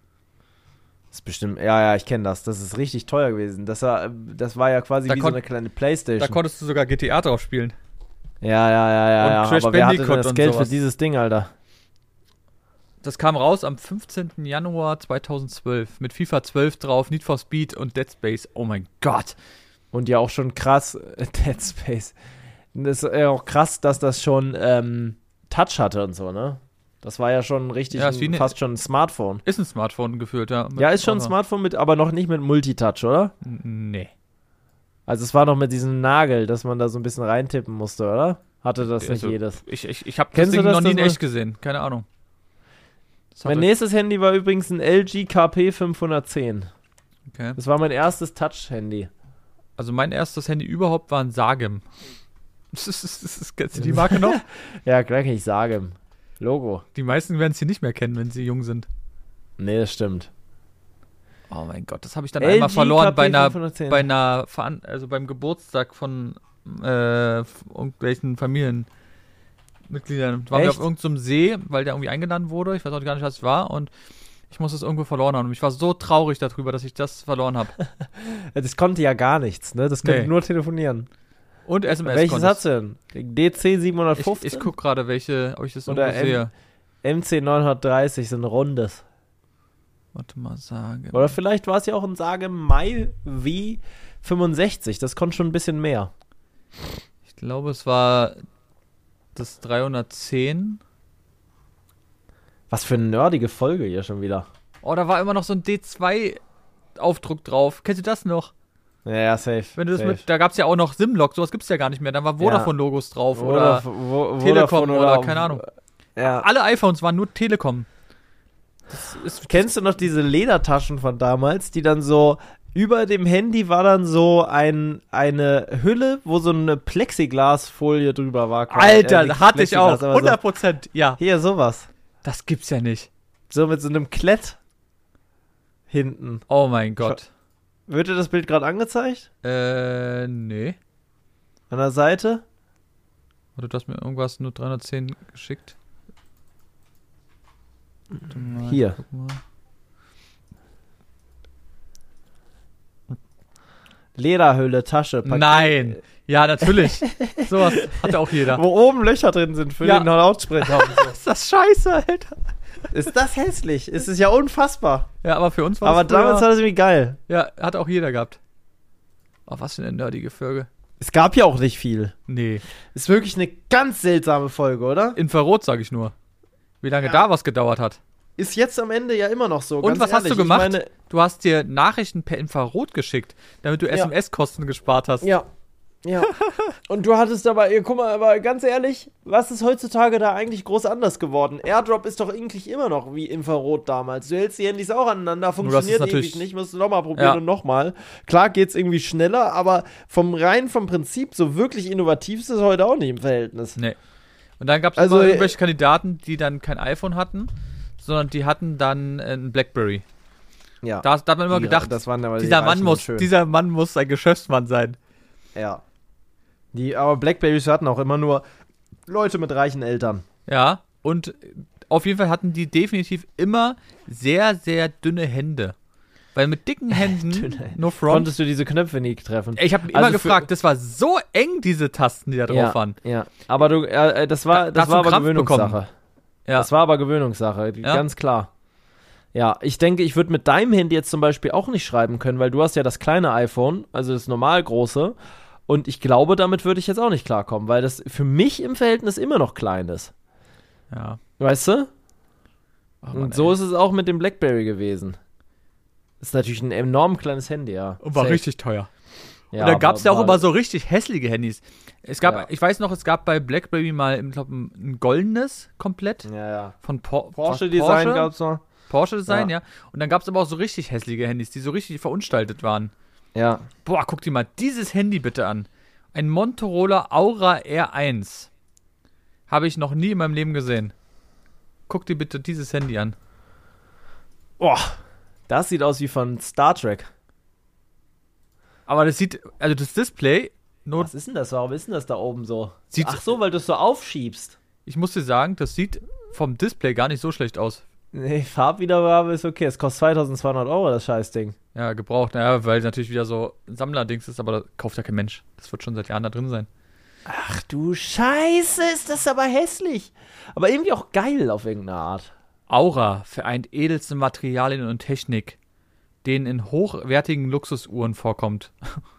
Das ist bestimmt, ja, ja, ich kenne das. Das ist richtig teuer gewesen. Das war, das war ja quasi Da wie kon- so eine kleine Playstation. Da konntest du sogar G T A drauf spielen. ja, ja, ja, ja. Und ja. Crash Aber wer hatte denn Bandicoot das und Geld sowas. für dieses Ding, Alter? Das kam raus am fünfzehnten Januar zweitausendzwölf mit FIFA zwölf drauf, Need for Speed und Dead Space. Oh mein Gott. Und ja auch schon krass, äh, Dead Space. Das ist ja auch krass, dass das schon ähm, Touch hatte und so, ne? Das war ja schon richtig, Ja, ist wie ein, ne- fast schon ein Smartphone. Ist ein Smartphone gefühlt, ja. Mit- Ja, ist schon ein aber- Smartphone, mit, aber noch nicht mit Multitouch, oder? N- Nee. Also es war noch mit diesem Nagel, dass man da so ein bisschen reintippen musste, oder? Hatte das nicht Also, jedes. Ich, ich, ich habe das Kennst du Ding das, noch nie in dass man- echt gesehen. Keine Ahnung. Das Mein hatte- nächstes Handy war übrigens ein L G K P fünfhundertzehn. okay. Das war mein erstes Touch-Handy. Also mein erstes Handy überhaupt war ein Sagem. Das ist, das ist, das, kennst du die Marke noch? Ja, klar kann ich sagen. Logo. Die meisten werden es hier nicht mehr kennen, wenn sie jung sind. Nee, das stimmt. Oh mein Gott, das habe ich dann L G einmal verloren bei einer, fünfhundertzehn. bei einer Veran also beim Geburtstag von äh, f- irgendwelchen Familienmitgliedern. Waren wir Echt? auf irgendeinem See, weil der irgendwie eingeladen wurde. Ich weiß auch gar nicht, was es war. Und ich muss es irgendwo verloren haben. Und ich war so traurig darüber, dass ich das verloren habe. Das konnte ja gar nichts, ne? Das konnte Nee. nur telefonieren. Und S M S Welches konnte hast du denn? D C ich, siebenhundertfünfzehn? ich guck gerade, welche, ob ich das Oder irgendwo sehe. M C neunhundertdreißig, so ein rundes. Warte mal, sagen. Oder vielleicht war es ja auch ein Sage Mai V fünfundsechzig. Das konnte schon ein bisschen mehr. Ich glaube, es war das dreihundertzehn. Was für eine nerdige Folge hier schon wieder. Oh, da war immer noch so ein D zwei Aufdruck drauf. Kennst du das noch? Ja, ja, safe. Wenn du das safe. mit, da gab es ja auch noch Simlock, sowas gibt's ja gar nicht mehr. Da war Vodafone-Logos drauf oder Vodaf- Vo- Telekom Vodafone oder keine Ahnung. Ja. Alle iPhones waren nur Telekom. Das ist, Kennst du noch diese Ledertaschen von damals, die dann so über dem Handy war dann so ein, eine Hülle, wo so eine Plexiglasfolie drüber war. Alter, Äh, nicht hatte ich auch. Plexiglas, aber hundert Prozent, ja. So, hier, sowas. Das gibt's ja nicht. So mit so einem Klett hinten. Oh mein Gott. Wird dir das Bild gerade angezeigt? Äh, nee. An der Seite? Oder du hast mir irgendwas nur dreihundertzehn geschickt. Warte mal, Hier. guck mal. Lederhülle, Tasche, Paket. Nein. Ja, natürlich. Sowas hatte auch jeder. Wo oben Löcher drin sind für Ja. den Lautsprecher. und so. Ist das scheiße, Alter. Ist das hässlich? Es ist ja unfassbar. Ja, aber für uns war Aber das früher- damals war das irgendwie geil. Ja, hat auch jeder gehabt. Oh, was für eine nerdige Folge. Es gab ja auch nicht viel. Nee. Ist wirklich eine ganz seltsame Folge, oder? Infrarot, sag ich nur. Wie lange Ja. da was gedauert hat. Ist jetzt am Ende ja immer noch so. Und ganz was hast ehrlich. du gemacht? Ich meine, Du hast dir Nachrichten per Infrarot geschickt, damit du Ja. S M S-Kosten gespart hast. ja. Ja. Und du hattest aber, ja, guck mal, aber ganz ehrlich, was ist heutzutage da eigentlich groß anders geworden? AirDrop ist doch eigentlich immer noch wie Infrarot damals. Du hältst die Handys auch aneinander, das ist funktioniert natürlich- ewig nicht, musst du nochmal probieren Ja. und nochmal. Klar geht's irgendwie schneller, aber vom rein vom Prinzip so wirklich innovativ ist es heute auch nicht im Verhältnis. Nee. Und dann gab es Also, immer äh, irgendwelche Kandidaten, die dann kein iPhone hatten, sondern die hatten dann äh, ein Blackberry. Ja. Da, da hat man immer Die- gedacht, das waren aber die dieser Mann, Reichen muss, schön. dieser Mann muss ein Geschäftsmann sein. Ja. Die, aber Blackberries hatten auch immer nur Leute mit reichen Eltern. Ja, und auf jeden Fall hatten die definitiv immer sehr, sehr dünne Hände. Weil mit dicken Händen, Dünne Hände. no front. Konntest du diese Knöpfe nie treffen? Ich habe immer Also für- gefragt, das war so eng, diese Tasten, die da drauf ja, waren. ja. Aber du, äh, das war, Da- das hast war du aber Krampf Gewöhnungssache. bekommen. Ja. Das war aber Gewöhnungssache, Ja. ganz klar. Ja, ich denke, ich würde mit deinem Handy jetzt zum Beispiel auch nicht schreiben können, weil du hast ja das kleine iPhone, also das normal große. Und ich glaube, damit würde ich jetzt auch nicht klarkommen, weil das für mich im Verhältnis immer noch klein ist. Ja. Weißt du? Oh Mann, Und so ey. ist es auch mit dem BlackBerry gewesen. Ist natürlich ein enorm kleines Handy, ja. Und war Safe. richtig teuer. Ja, und da gab es ja auch war- immer so richtig hässliche Handys. Es gab, Ja. ich weiß noch, es gab bei BlackBerry mal, ich glaube, ein, ein goldenes komplett Ja, ja. von Por Porsche-Design Porsche, gab's noch. Porsche-Design, Ja. ja. Und dann gab es aber auch so richtig hässliche Handys, die so richtig verunstaltet waren. Ja. Boah, guck dir mal dieses Handy bitte an. Ein Motorola Aura R eins. Habe ich noch nie in meinem Leben gesehen. Guck dir bitte dieses Handy an. Boah, das sieht aus wie von Star Trek. Aber das sieht, also das Display, nur, Was ist denn das? Warum ist denn das da oben so? Sieht- Ach so, weil du es so aufschiebst. ich muss dir sagen, das sieht vom Display gar nicht so schlecht aus. Nee, Farbwiedergabe ist okay. Es kostet zweitausendzweihundert Euro, das Scheißding. Ja, gebraucht. Naja, weil es natürlich wieder so ein Sammlerdings ist, aber da kauft ja kein Mensch. Das wird schon seit Jahren da drin sein. Ach du Scheiße, ist das aber hässlich. Aber irgendwie auch geil auf irgendeine Art. Aura vereint edelste Materialien und Technik, denen in hochwertigen Luxusuhren vorkommt.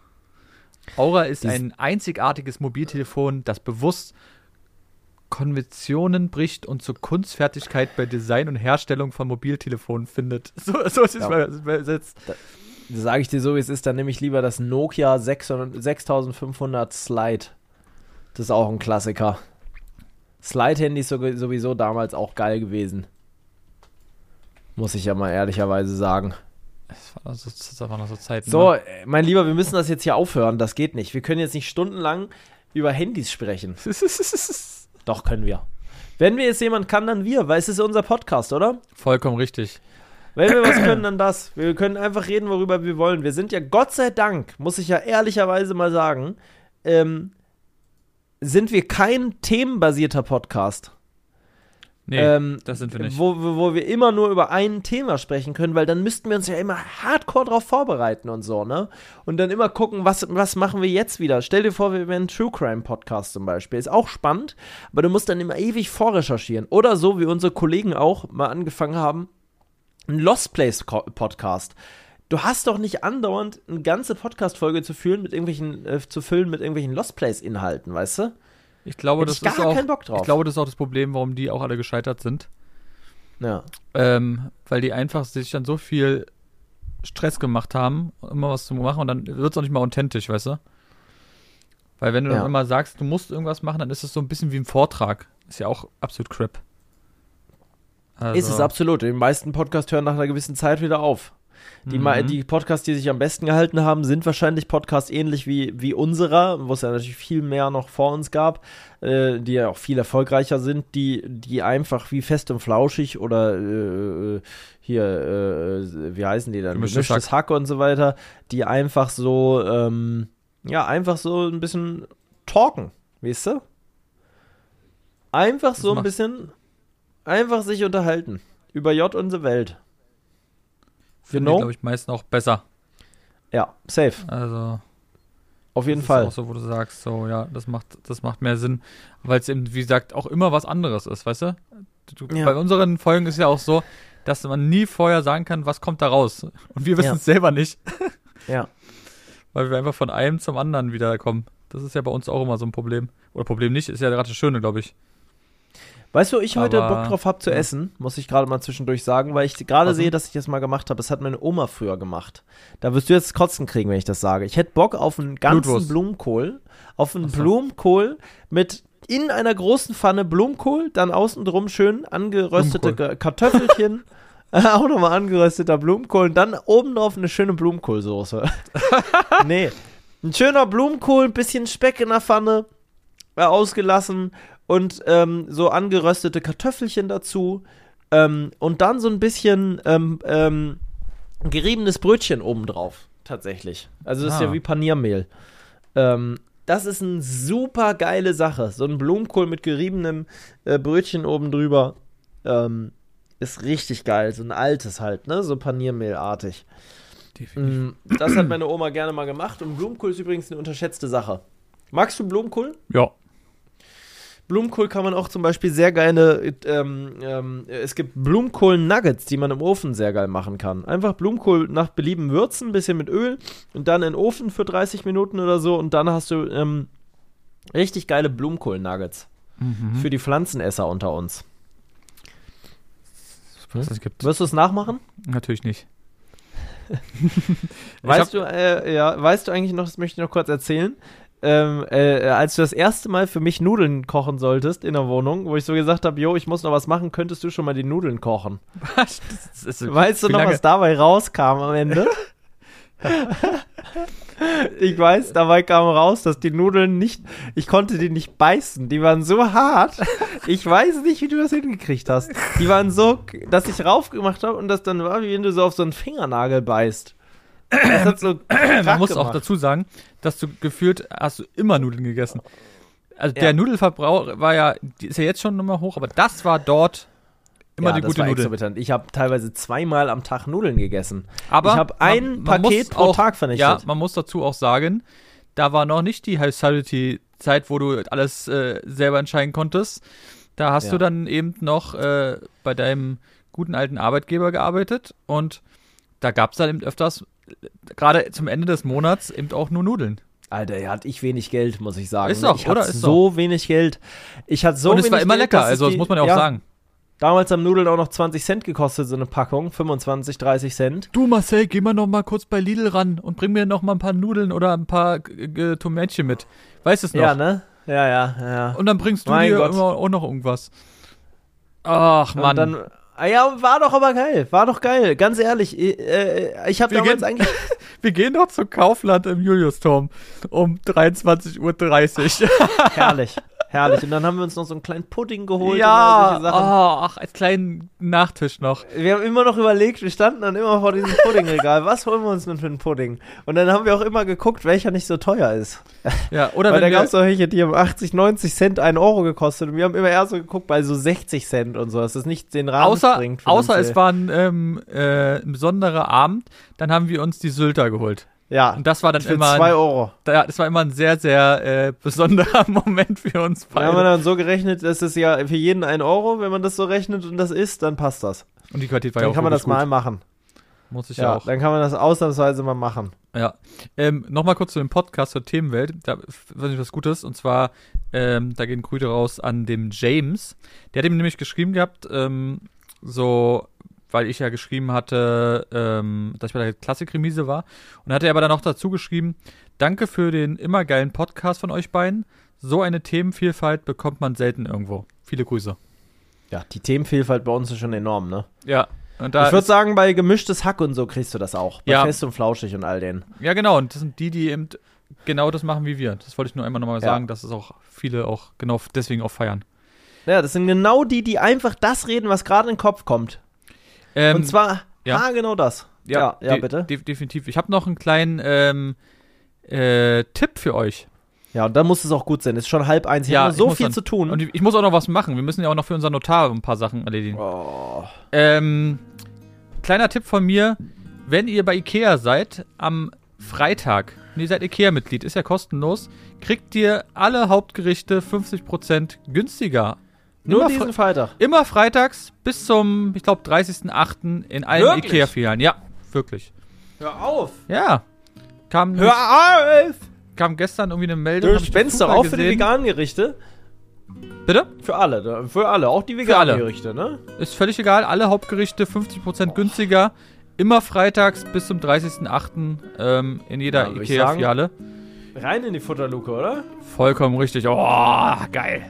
Aura ist Dies- ein einzigartiges Mobiltelefon, das bewusst Konventionen bricht und zur Kunstfertigkeit bei Design und Herstellung von Mobiltelefonen findet. So, so ist es Ja. mal übersetzt. Sage ich dir so, wie es ist, dann nehme ich lieber das Nokia sechshundert sechstausendfünfhundert Slide. Das ist auch ein Klassiker. Slide-Handy ist so- sowieso damals auch geil gewesen. Muss ich ja mal ehrlicherweise sagen. Das war noch so, das war noch so Zeiten. So, ne? äh, mein Lieber, wir müssen das jetzt hier aufhören. Das geht nicht. Wir können jetzt nicht stundenlang über Handys sprechen. Doch, können wir. Wenn wir jetzt jemand kann, dann wir, weil es ist unser Podcast, oder? Vollkommen richtig. Wenn wir was können, dann das. Wir können einfach reden, worüber wir wollen. Wir sind ja, Gott sei Dank, muss ich ja ehrlicherweise mal sagen, ähm, sind wir kein themenbasierter Podcast. Nee, ähm, das sind wir nicht. Wo, wo, wo wir immer nur über ein Thema sprechen können, weil dann müssten wir uns ja immer hardcore drauf vorbereiten und so, ne? Und dann immer gucken, was, was machen wir jetzt wieder? Stell dir vor, wir wären ein True Crime Podcast zum Beispiel. Ist auch spannend, aber du musst dann immer ewig vorrecherchieren. Oder so, wie unsere Kollegen auch mal angefangen haben, ein Lost Place Co- Podcast. Du hast doch nicht andauernd eine ganze Podcast-Folge zu füllen mit irgendwelchen, äh, zu füllen mit irgendwelchen Lost Place-Inhalten, weißt du? Ich glaube, Hätte das ich gar ist auch, keinen Bock drauf. ich glaube, das ist auch das Problem, warum die auch alle gescheitert sind. Ja. Ähm, weil die einfach sich dann so viel Stress gemacht haben, immer was zu machen und dann wird es auch nicht mal authentisch, weißt du? Weil wenn du Ja. dann immer sagst, du musst irgendwas machen, dann ist es so ein bisschen wie ein Vortrag. Ist ja auch absolut crap. Also, Ist es absolut. Die meisten Podcasts hören nach einer gewissen Zeit wieder auf. Die, Mhm. ma- die Podcasts, die sich am besten gehalten haben, sind wahrscheinlich Podcasts ähnlich wie, wie unserer, wo es ja natürlich viel mehr noch vor uns gab, äh, die ja auch viel erfolgreicher sind, die, die einfach wie Fest und Flauschig oder äh, hier, äh, wie heißen die dann? Gemischtes Gemischtes Hack und so weiter, die einfach so, ähm, ja, einfach so ein bisschen talken, weißt du? Einfach so ein macht- bisschen, einfach sich unterhalten. Über J und die Welt. Finde Genau. ich, glaube ich, meistens auch besser. Ja, safe. Also, Auf jeden das Fall. ist auch so, wo du sagst, so, ja, das macht, das macht mehr Sinn, weil es eben, wie gesagt, auch immer was anderes ist, weißt du? du Ja. Bei unseren Folgen ist ja auch so, dass man nie vorher sagen kann, was kommt da raus. Und wir wissen Ja. es selber nicht, Ja. weil wir einfach von einem zum anderen wieder kommen. Das ist ja bei uns auch immer so ein Problem. Oder Problem nicht, ist ja gerade das Schöne, glaube ich. Weißt du, wo ich heute Aber- Bock drauf habe zu ja. essen, muss ich gerade mal zwischendurch sagen, weil ich gerade Was denn? sehe, dass ich das mal gemacht habe. Das hat meine Oma früher gemacht. Da wirst du jetzt Kotzen kriegen, wenn ich das sage. Ich hätte Bock auf einen ganzen Blutwurst. Blumenkohl, auf einen Ach so. Blumenkohl mit in einer großen Pfanne Blumenkohl, dann außen drum schön angeröstete Blumenkohl. Ge- Kartoffelchen, auch nochmal angerösteter Blumenkohl und dann oben drauf eine schöne Blumenkohlsoße. Nee, ein schöner Blumenkohl, ein bisschen Speck in der Pfanne, äh, ausgelassen und ähm, so angeröstete Kartoffelchen dazu ähm, und dann so ein bisschen ähm, ähm, geriebenes Brötchen obendrauf, tatsächlich. Also das ist Ah. ja wie Paniermehl. Ähm, das ist eine super geile Sache. So ein Blumenkohl mit geriebenem äh, Brötchen oben drüber ähm, ist richtig geil. So ein altes halt, ne? So Paniermehlartig. Mm, Das hat meine Oma gerne mal gemacht und Blumenkohl ist übrigens eine unterschätzte Sache. Magst du Blumenkohl? Ja. Blumenkohl kann man auch zum Beispiel sehr geile, ähm, ähm, es gibt Blumenkohl-Nuggets, die man im Ofen sehr geil machen kann. Einfach Blumenkohl nach Belieben würzen, ein bisschen mit Öl und dann in den Ofen für dreißig Minuten oder so und dann hast du ähm, richtig geile Blumenkohl-Nuggets Mhm. für die Pflanzenesser unter uns. Was es gibt. Wirst du es nachmachen? Natürlich nicht. Weißt du, äh, ja, weißt du eigentlich noch, das möchte ich noch kurz erzählen, ähm, äh, als du das erste Mal für mich Nudeln kochen solltest in der Wohnung, wo ich so gesagt habe, jo, ich muss noch was machen, könntest du schon mal die Nudeln kochen? Was? Das ist, Weißt du noch, lange? was dabei rauskam am Ende? Ich weiß, dabei kam raus, dass die Nudeln nicht, ich konnte die nicht beißen, die waren so hart, ich weiß nicht, wie du das hingekriegt hast. Die waren so, dass ich raufgemacht habe und das dann war, wie wenn du so auf so einen Fingernagel beißt. Das hat so Man muss gemacht. auch dazu sagen, dass du gefühlt hast du immer Nudeln gegessen. Also Ja. der Nudelverbrauch war ja, die ist ja jetzt schon nochmal hoch, aber das war dort immer ja, die das gute war Nudel. exorbitant. Ich habe teilweise zweimal am Tag Nudeln gegessen. Aber ich habe ein man- man Paket muss pro auch, Tag vernichtet. Ja, man muss dazu auch sagen, da war noch nicht die High Society Zeit, wo du alles äh, selber entscheiden konntest. Da hast Ja. du dann eben noch äh, bei deinem guten alten Arbeitgeber gearbeitet und da gab es dann eben öfters, gerade zum Ende des Monats, eben auch nur Nudeln. Alter, ja, hatte ich wenig Geld, muss ich sagen. Ist doch, ich hatte oder? Ist so wenig Geld. Ich hatte so und wenig es war immer Geld, lecker, dass es also das die- muss man ja auch sagen. Damals haben Nudeln auch noch zwanzig Cent gekostet, so eine Packung. fünfundzwanzig, dreißig Cent. Du Marcel, geh mal noch mal kurz bei Lidl ran und bring mir noch mal ein paar Nudeln oder ein paar g- g- Tomätchen mit. Weißt du es noch? Ja, ne? Ja, ja, ja. Und dann bringst du Mein dir Gott. immer auch noch irgendwas. Ach, Mann. Und dann, ah ja, war doch aber geil. War doch geil. Ganz ehrlich, ich, äh, ich habe Wir damals gehen- eigentlich... Wir gehen doch zum Kaufland im Juliusturm um dreiundzwanzig Uhr dreißig. herrlich, herrlich. Und dann haben wir uns noch so einen kleinen Pudding geholt. ja, und all solche Sachen. oh, ach, als kleinen Nachtisch noch. Wir haben immer noch überlegt, wir standen dann immer vor diesem Puddingregal. Was holen wir uns denn für einen Pudding? Und dann haben wir auch immer geguckt, welcher nicht so teuer ist. Ja, oder Weil da wenn gab es wir, auch welche, die haben achtzig, neunzig Cent einen Euro gekostet. Und wir haben immer eher so geguckt bei so sechzig Cent und so, dass das nicht den Rahmen außer, springt. außer es war ein, ähm, äh, ein besonderer Abend, dann haben wir uns die Sylter geholt. ja, Und das war dann für immer, zwei ein, Euro. da- das war immer ein sehr, sehr äh, besonderer Moment für uns Da haben wir beide. dann so gerechnet, dass es ja für jeden ein Euro, wenn man das so rechnet und das isst, dann passt das. Und die Qualität war ja Dann auch kann man das wirklich mal gut. machen. Muss ich ja, Ja, auch. dann kann man das ausnahmsweise mal machen. Ja. Ähm, Nochmal kurz zu dem Podcast zur Themenwelt. Da weiß ich was Gutes. Und zwar, ähm, da gehen Grüße raus an dem James. Der hat ihm nämlich geschrieben gehabt, ähm, so, weil ich ja geschrieben hatte, ähm, dass ich bei der Klassikremise war. Und hat er aber dann auch dazu geschrieben, danke für den immer geilen Podcast von euch beiden. So eine Themenvielfalt bekommt man selten irgendwo. Viele Grüße. Ja, die Themenvielfalt bei uns ist schon enorm, ne? Ja. Und da Ich würde ist- sagen, bei gemischtes Hack und so kriegst du das auch. Bei Ja. Fest und Flauschig und all den. Ja, genau. Und das sind die, die eben genau das machen wie wir. Das wollte ich nur einmal nochmal Ja. sagen, dass es auch viele auch genau deswegen auch feiern. Ja, das sind genau die, die einfach das reden, was gerade in den Kopf kommt. Ähm, und zwar, ja. ah, genau das. Ja, ja, de- bitte. De definitiv. Ich habe noch einen kleinen ähm, äh, Tipp für euch. Ja, und dann muss es auch gut sein. Es ist schon halb eins. Ich Ja, habe ich so muss viel dann- zu tun. Und ich, ich muss auch noch was machen. Wir müssen ja auch noch für unseren Notar ein paar Sachen erledigen. oh. Ähm, kleiner Tipp von mir, wenn ihr bei Ikea seid, am Freitag, und ihr seid Ikea-Mitglied, ist ja kostenlos, kriegt ihr alle Hauptgerichte fünfzig Prozent günstiger. Nur Immer diesen fre- Freitag. Immer freitags bis zum, ich glaube, dreißigsten achten in allen Wirklich? Ikea-Filialen. Ja, wirklich. Hör auf. Ja. Kam, Hör auf. kam gestern irgendwie eine Meldung. Du hab ich spendest durch doch Zufall auch für die gesehen. veganen Gerichte. Bitte? Für alle. Für alle. Auch die Für veganen alle. Gerichte, ne? Ist völlig egal. Alle Hauptgerichte fünfzig Prozent günstiger. Immer freitags bis zum dreißigsten achten ähm, in jeder Ja, würd ich Ikea-Filiale. Rein in die Futterluke, oder? Vollkommen richtig. Oh, geil.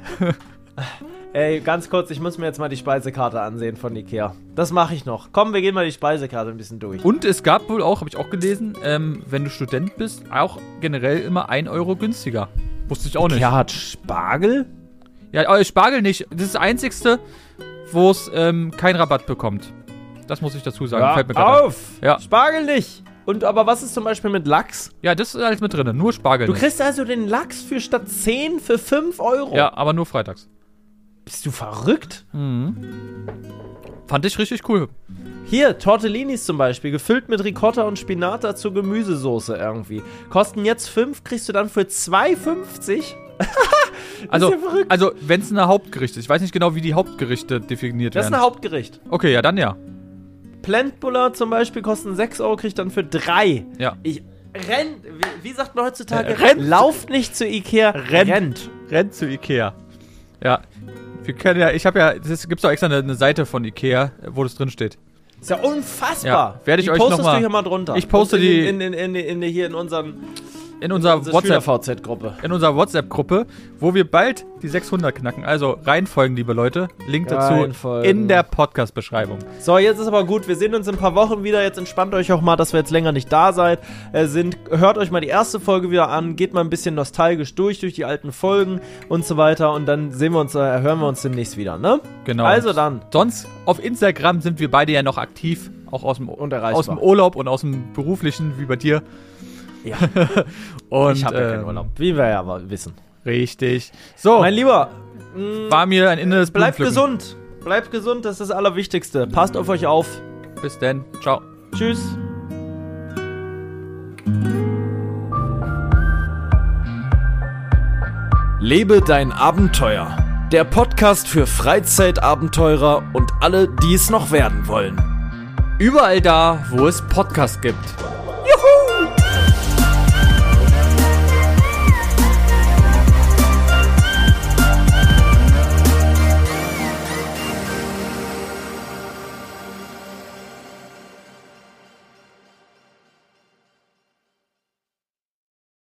Ey, ganz kurz, ich muss mir jetzt mal die Speisekarte ansehen von Ikea. Das mache ich noch. Komm, wir gehen mal die Speisekarte ein bisschen durch. Und es gab wohl auch, habe ich auch gelesen, ähm, wenn du Student bist, auch generell immer ein Euro günstiger. Wusste ich auch nicht. Ikea hat Spargel? Ja, aber Spargel nicht. Das ist das Einzigste, wo es ähm, keinen Rabatt bekommt. Das muss ich dazu sagen. Hör Fällt mir gerade ein. auf! Ja. Spargel nicht! Und aber was ist zum Beispiel mit Lachs? Ja, das ist alles mit drin. Nur Spargel Du nicht. kriegst also den Lachs für statt zehn für fünf Euro. Ja, aber nur freitags. Bist du verrückt? Mhm. Fand ich richtig cool. Hier, Tortellinis zum Beispiel, gefüllt mit Ricotta und Spinat dazu Gemüsesoße irgendwie. Kosten jetzt fünf, kriegst du dann für zwei fünfzig? Also, ja verrückt. also wenn es ein Hauptgericht ist. Ich weiß nicht genau, wie die Hauptgerichte definiert Das ist werden. ein Hauptgericht. Okay, ja, dann ja. Plantbuller zum Beispiel kosten sechs Euro, kriegt dann für drei. Ja. Ich renn, wie, wie sagt man heutzutage? Äh, rennt. Lauft nicht zu Ikea, rennt. rennt. Rennt zu Ikea. Ja. Wir können ja, ich habe ja, es gibt doch extra eine, eine Seite von Ikea, wo das drin steht. Ist ja unfassbar. Ja, werde ich die euch postest noch mal- du hier mal drunter. Ich poste Und in, die- in, in, in, in, in, hier in unseren In unserer unsere WhatsApp, V Z-Gruppe. in unserer WhatsApp-Gruppe, wo wir bald die sechshundert knacken. Also reinfolgen, liebe Leute. Link dazu Reinfolgen. in der Podcast-Beschreibung. So, jetzt ist aber gut. Wir sehen uns in ein paar Wochen wieder. Jetzt entspannt euch auch mal, dass wir jetzt länger nicht da seid. Äh, sind. Hört euch mal die erste Folge wieder an. Geht mal ein bisschen nostalgisch durch, durch die alten Folgen und so weiter. Und dann sehen wir uns, äh, hören wir uns demnächst wieder, ne? Genau. Also dann. Sonst, auf Instagram sind wir beide ja noch aktiv. Auch aus dem, Und erreichbar. aus dem Urlaub und aus dem Beruflichen, wie bei dir. Ja, Und, ich habe ja keinen ähm, Urlaub. Wie wir ja aber wissen. Richtig. So, Mein Lieber, mh, war mir ein inneres bleibt Blumenpflücken. gesund. Bleibt gesund, das ist das Allerwichtigste. Passt auf euch auf. Bis dann. Ciao. Tschüss. Lebe dein Abenteuer. Der Podcast für Freizeitabenteurer und alle, die es noch werden wollen. Überall da, wo es Podcasts gibt.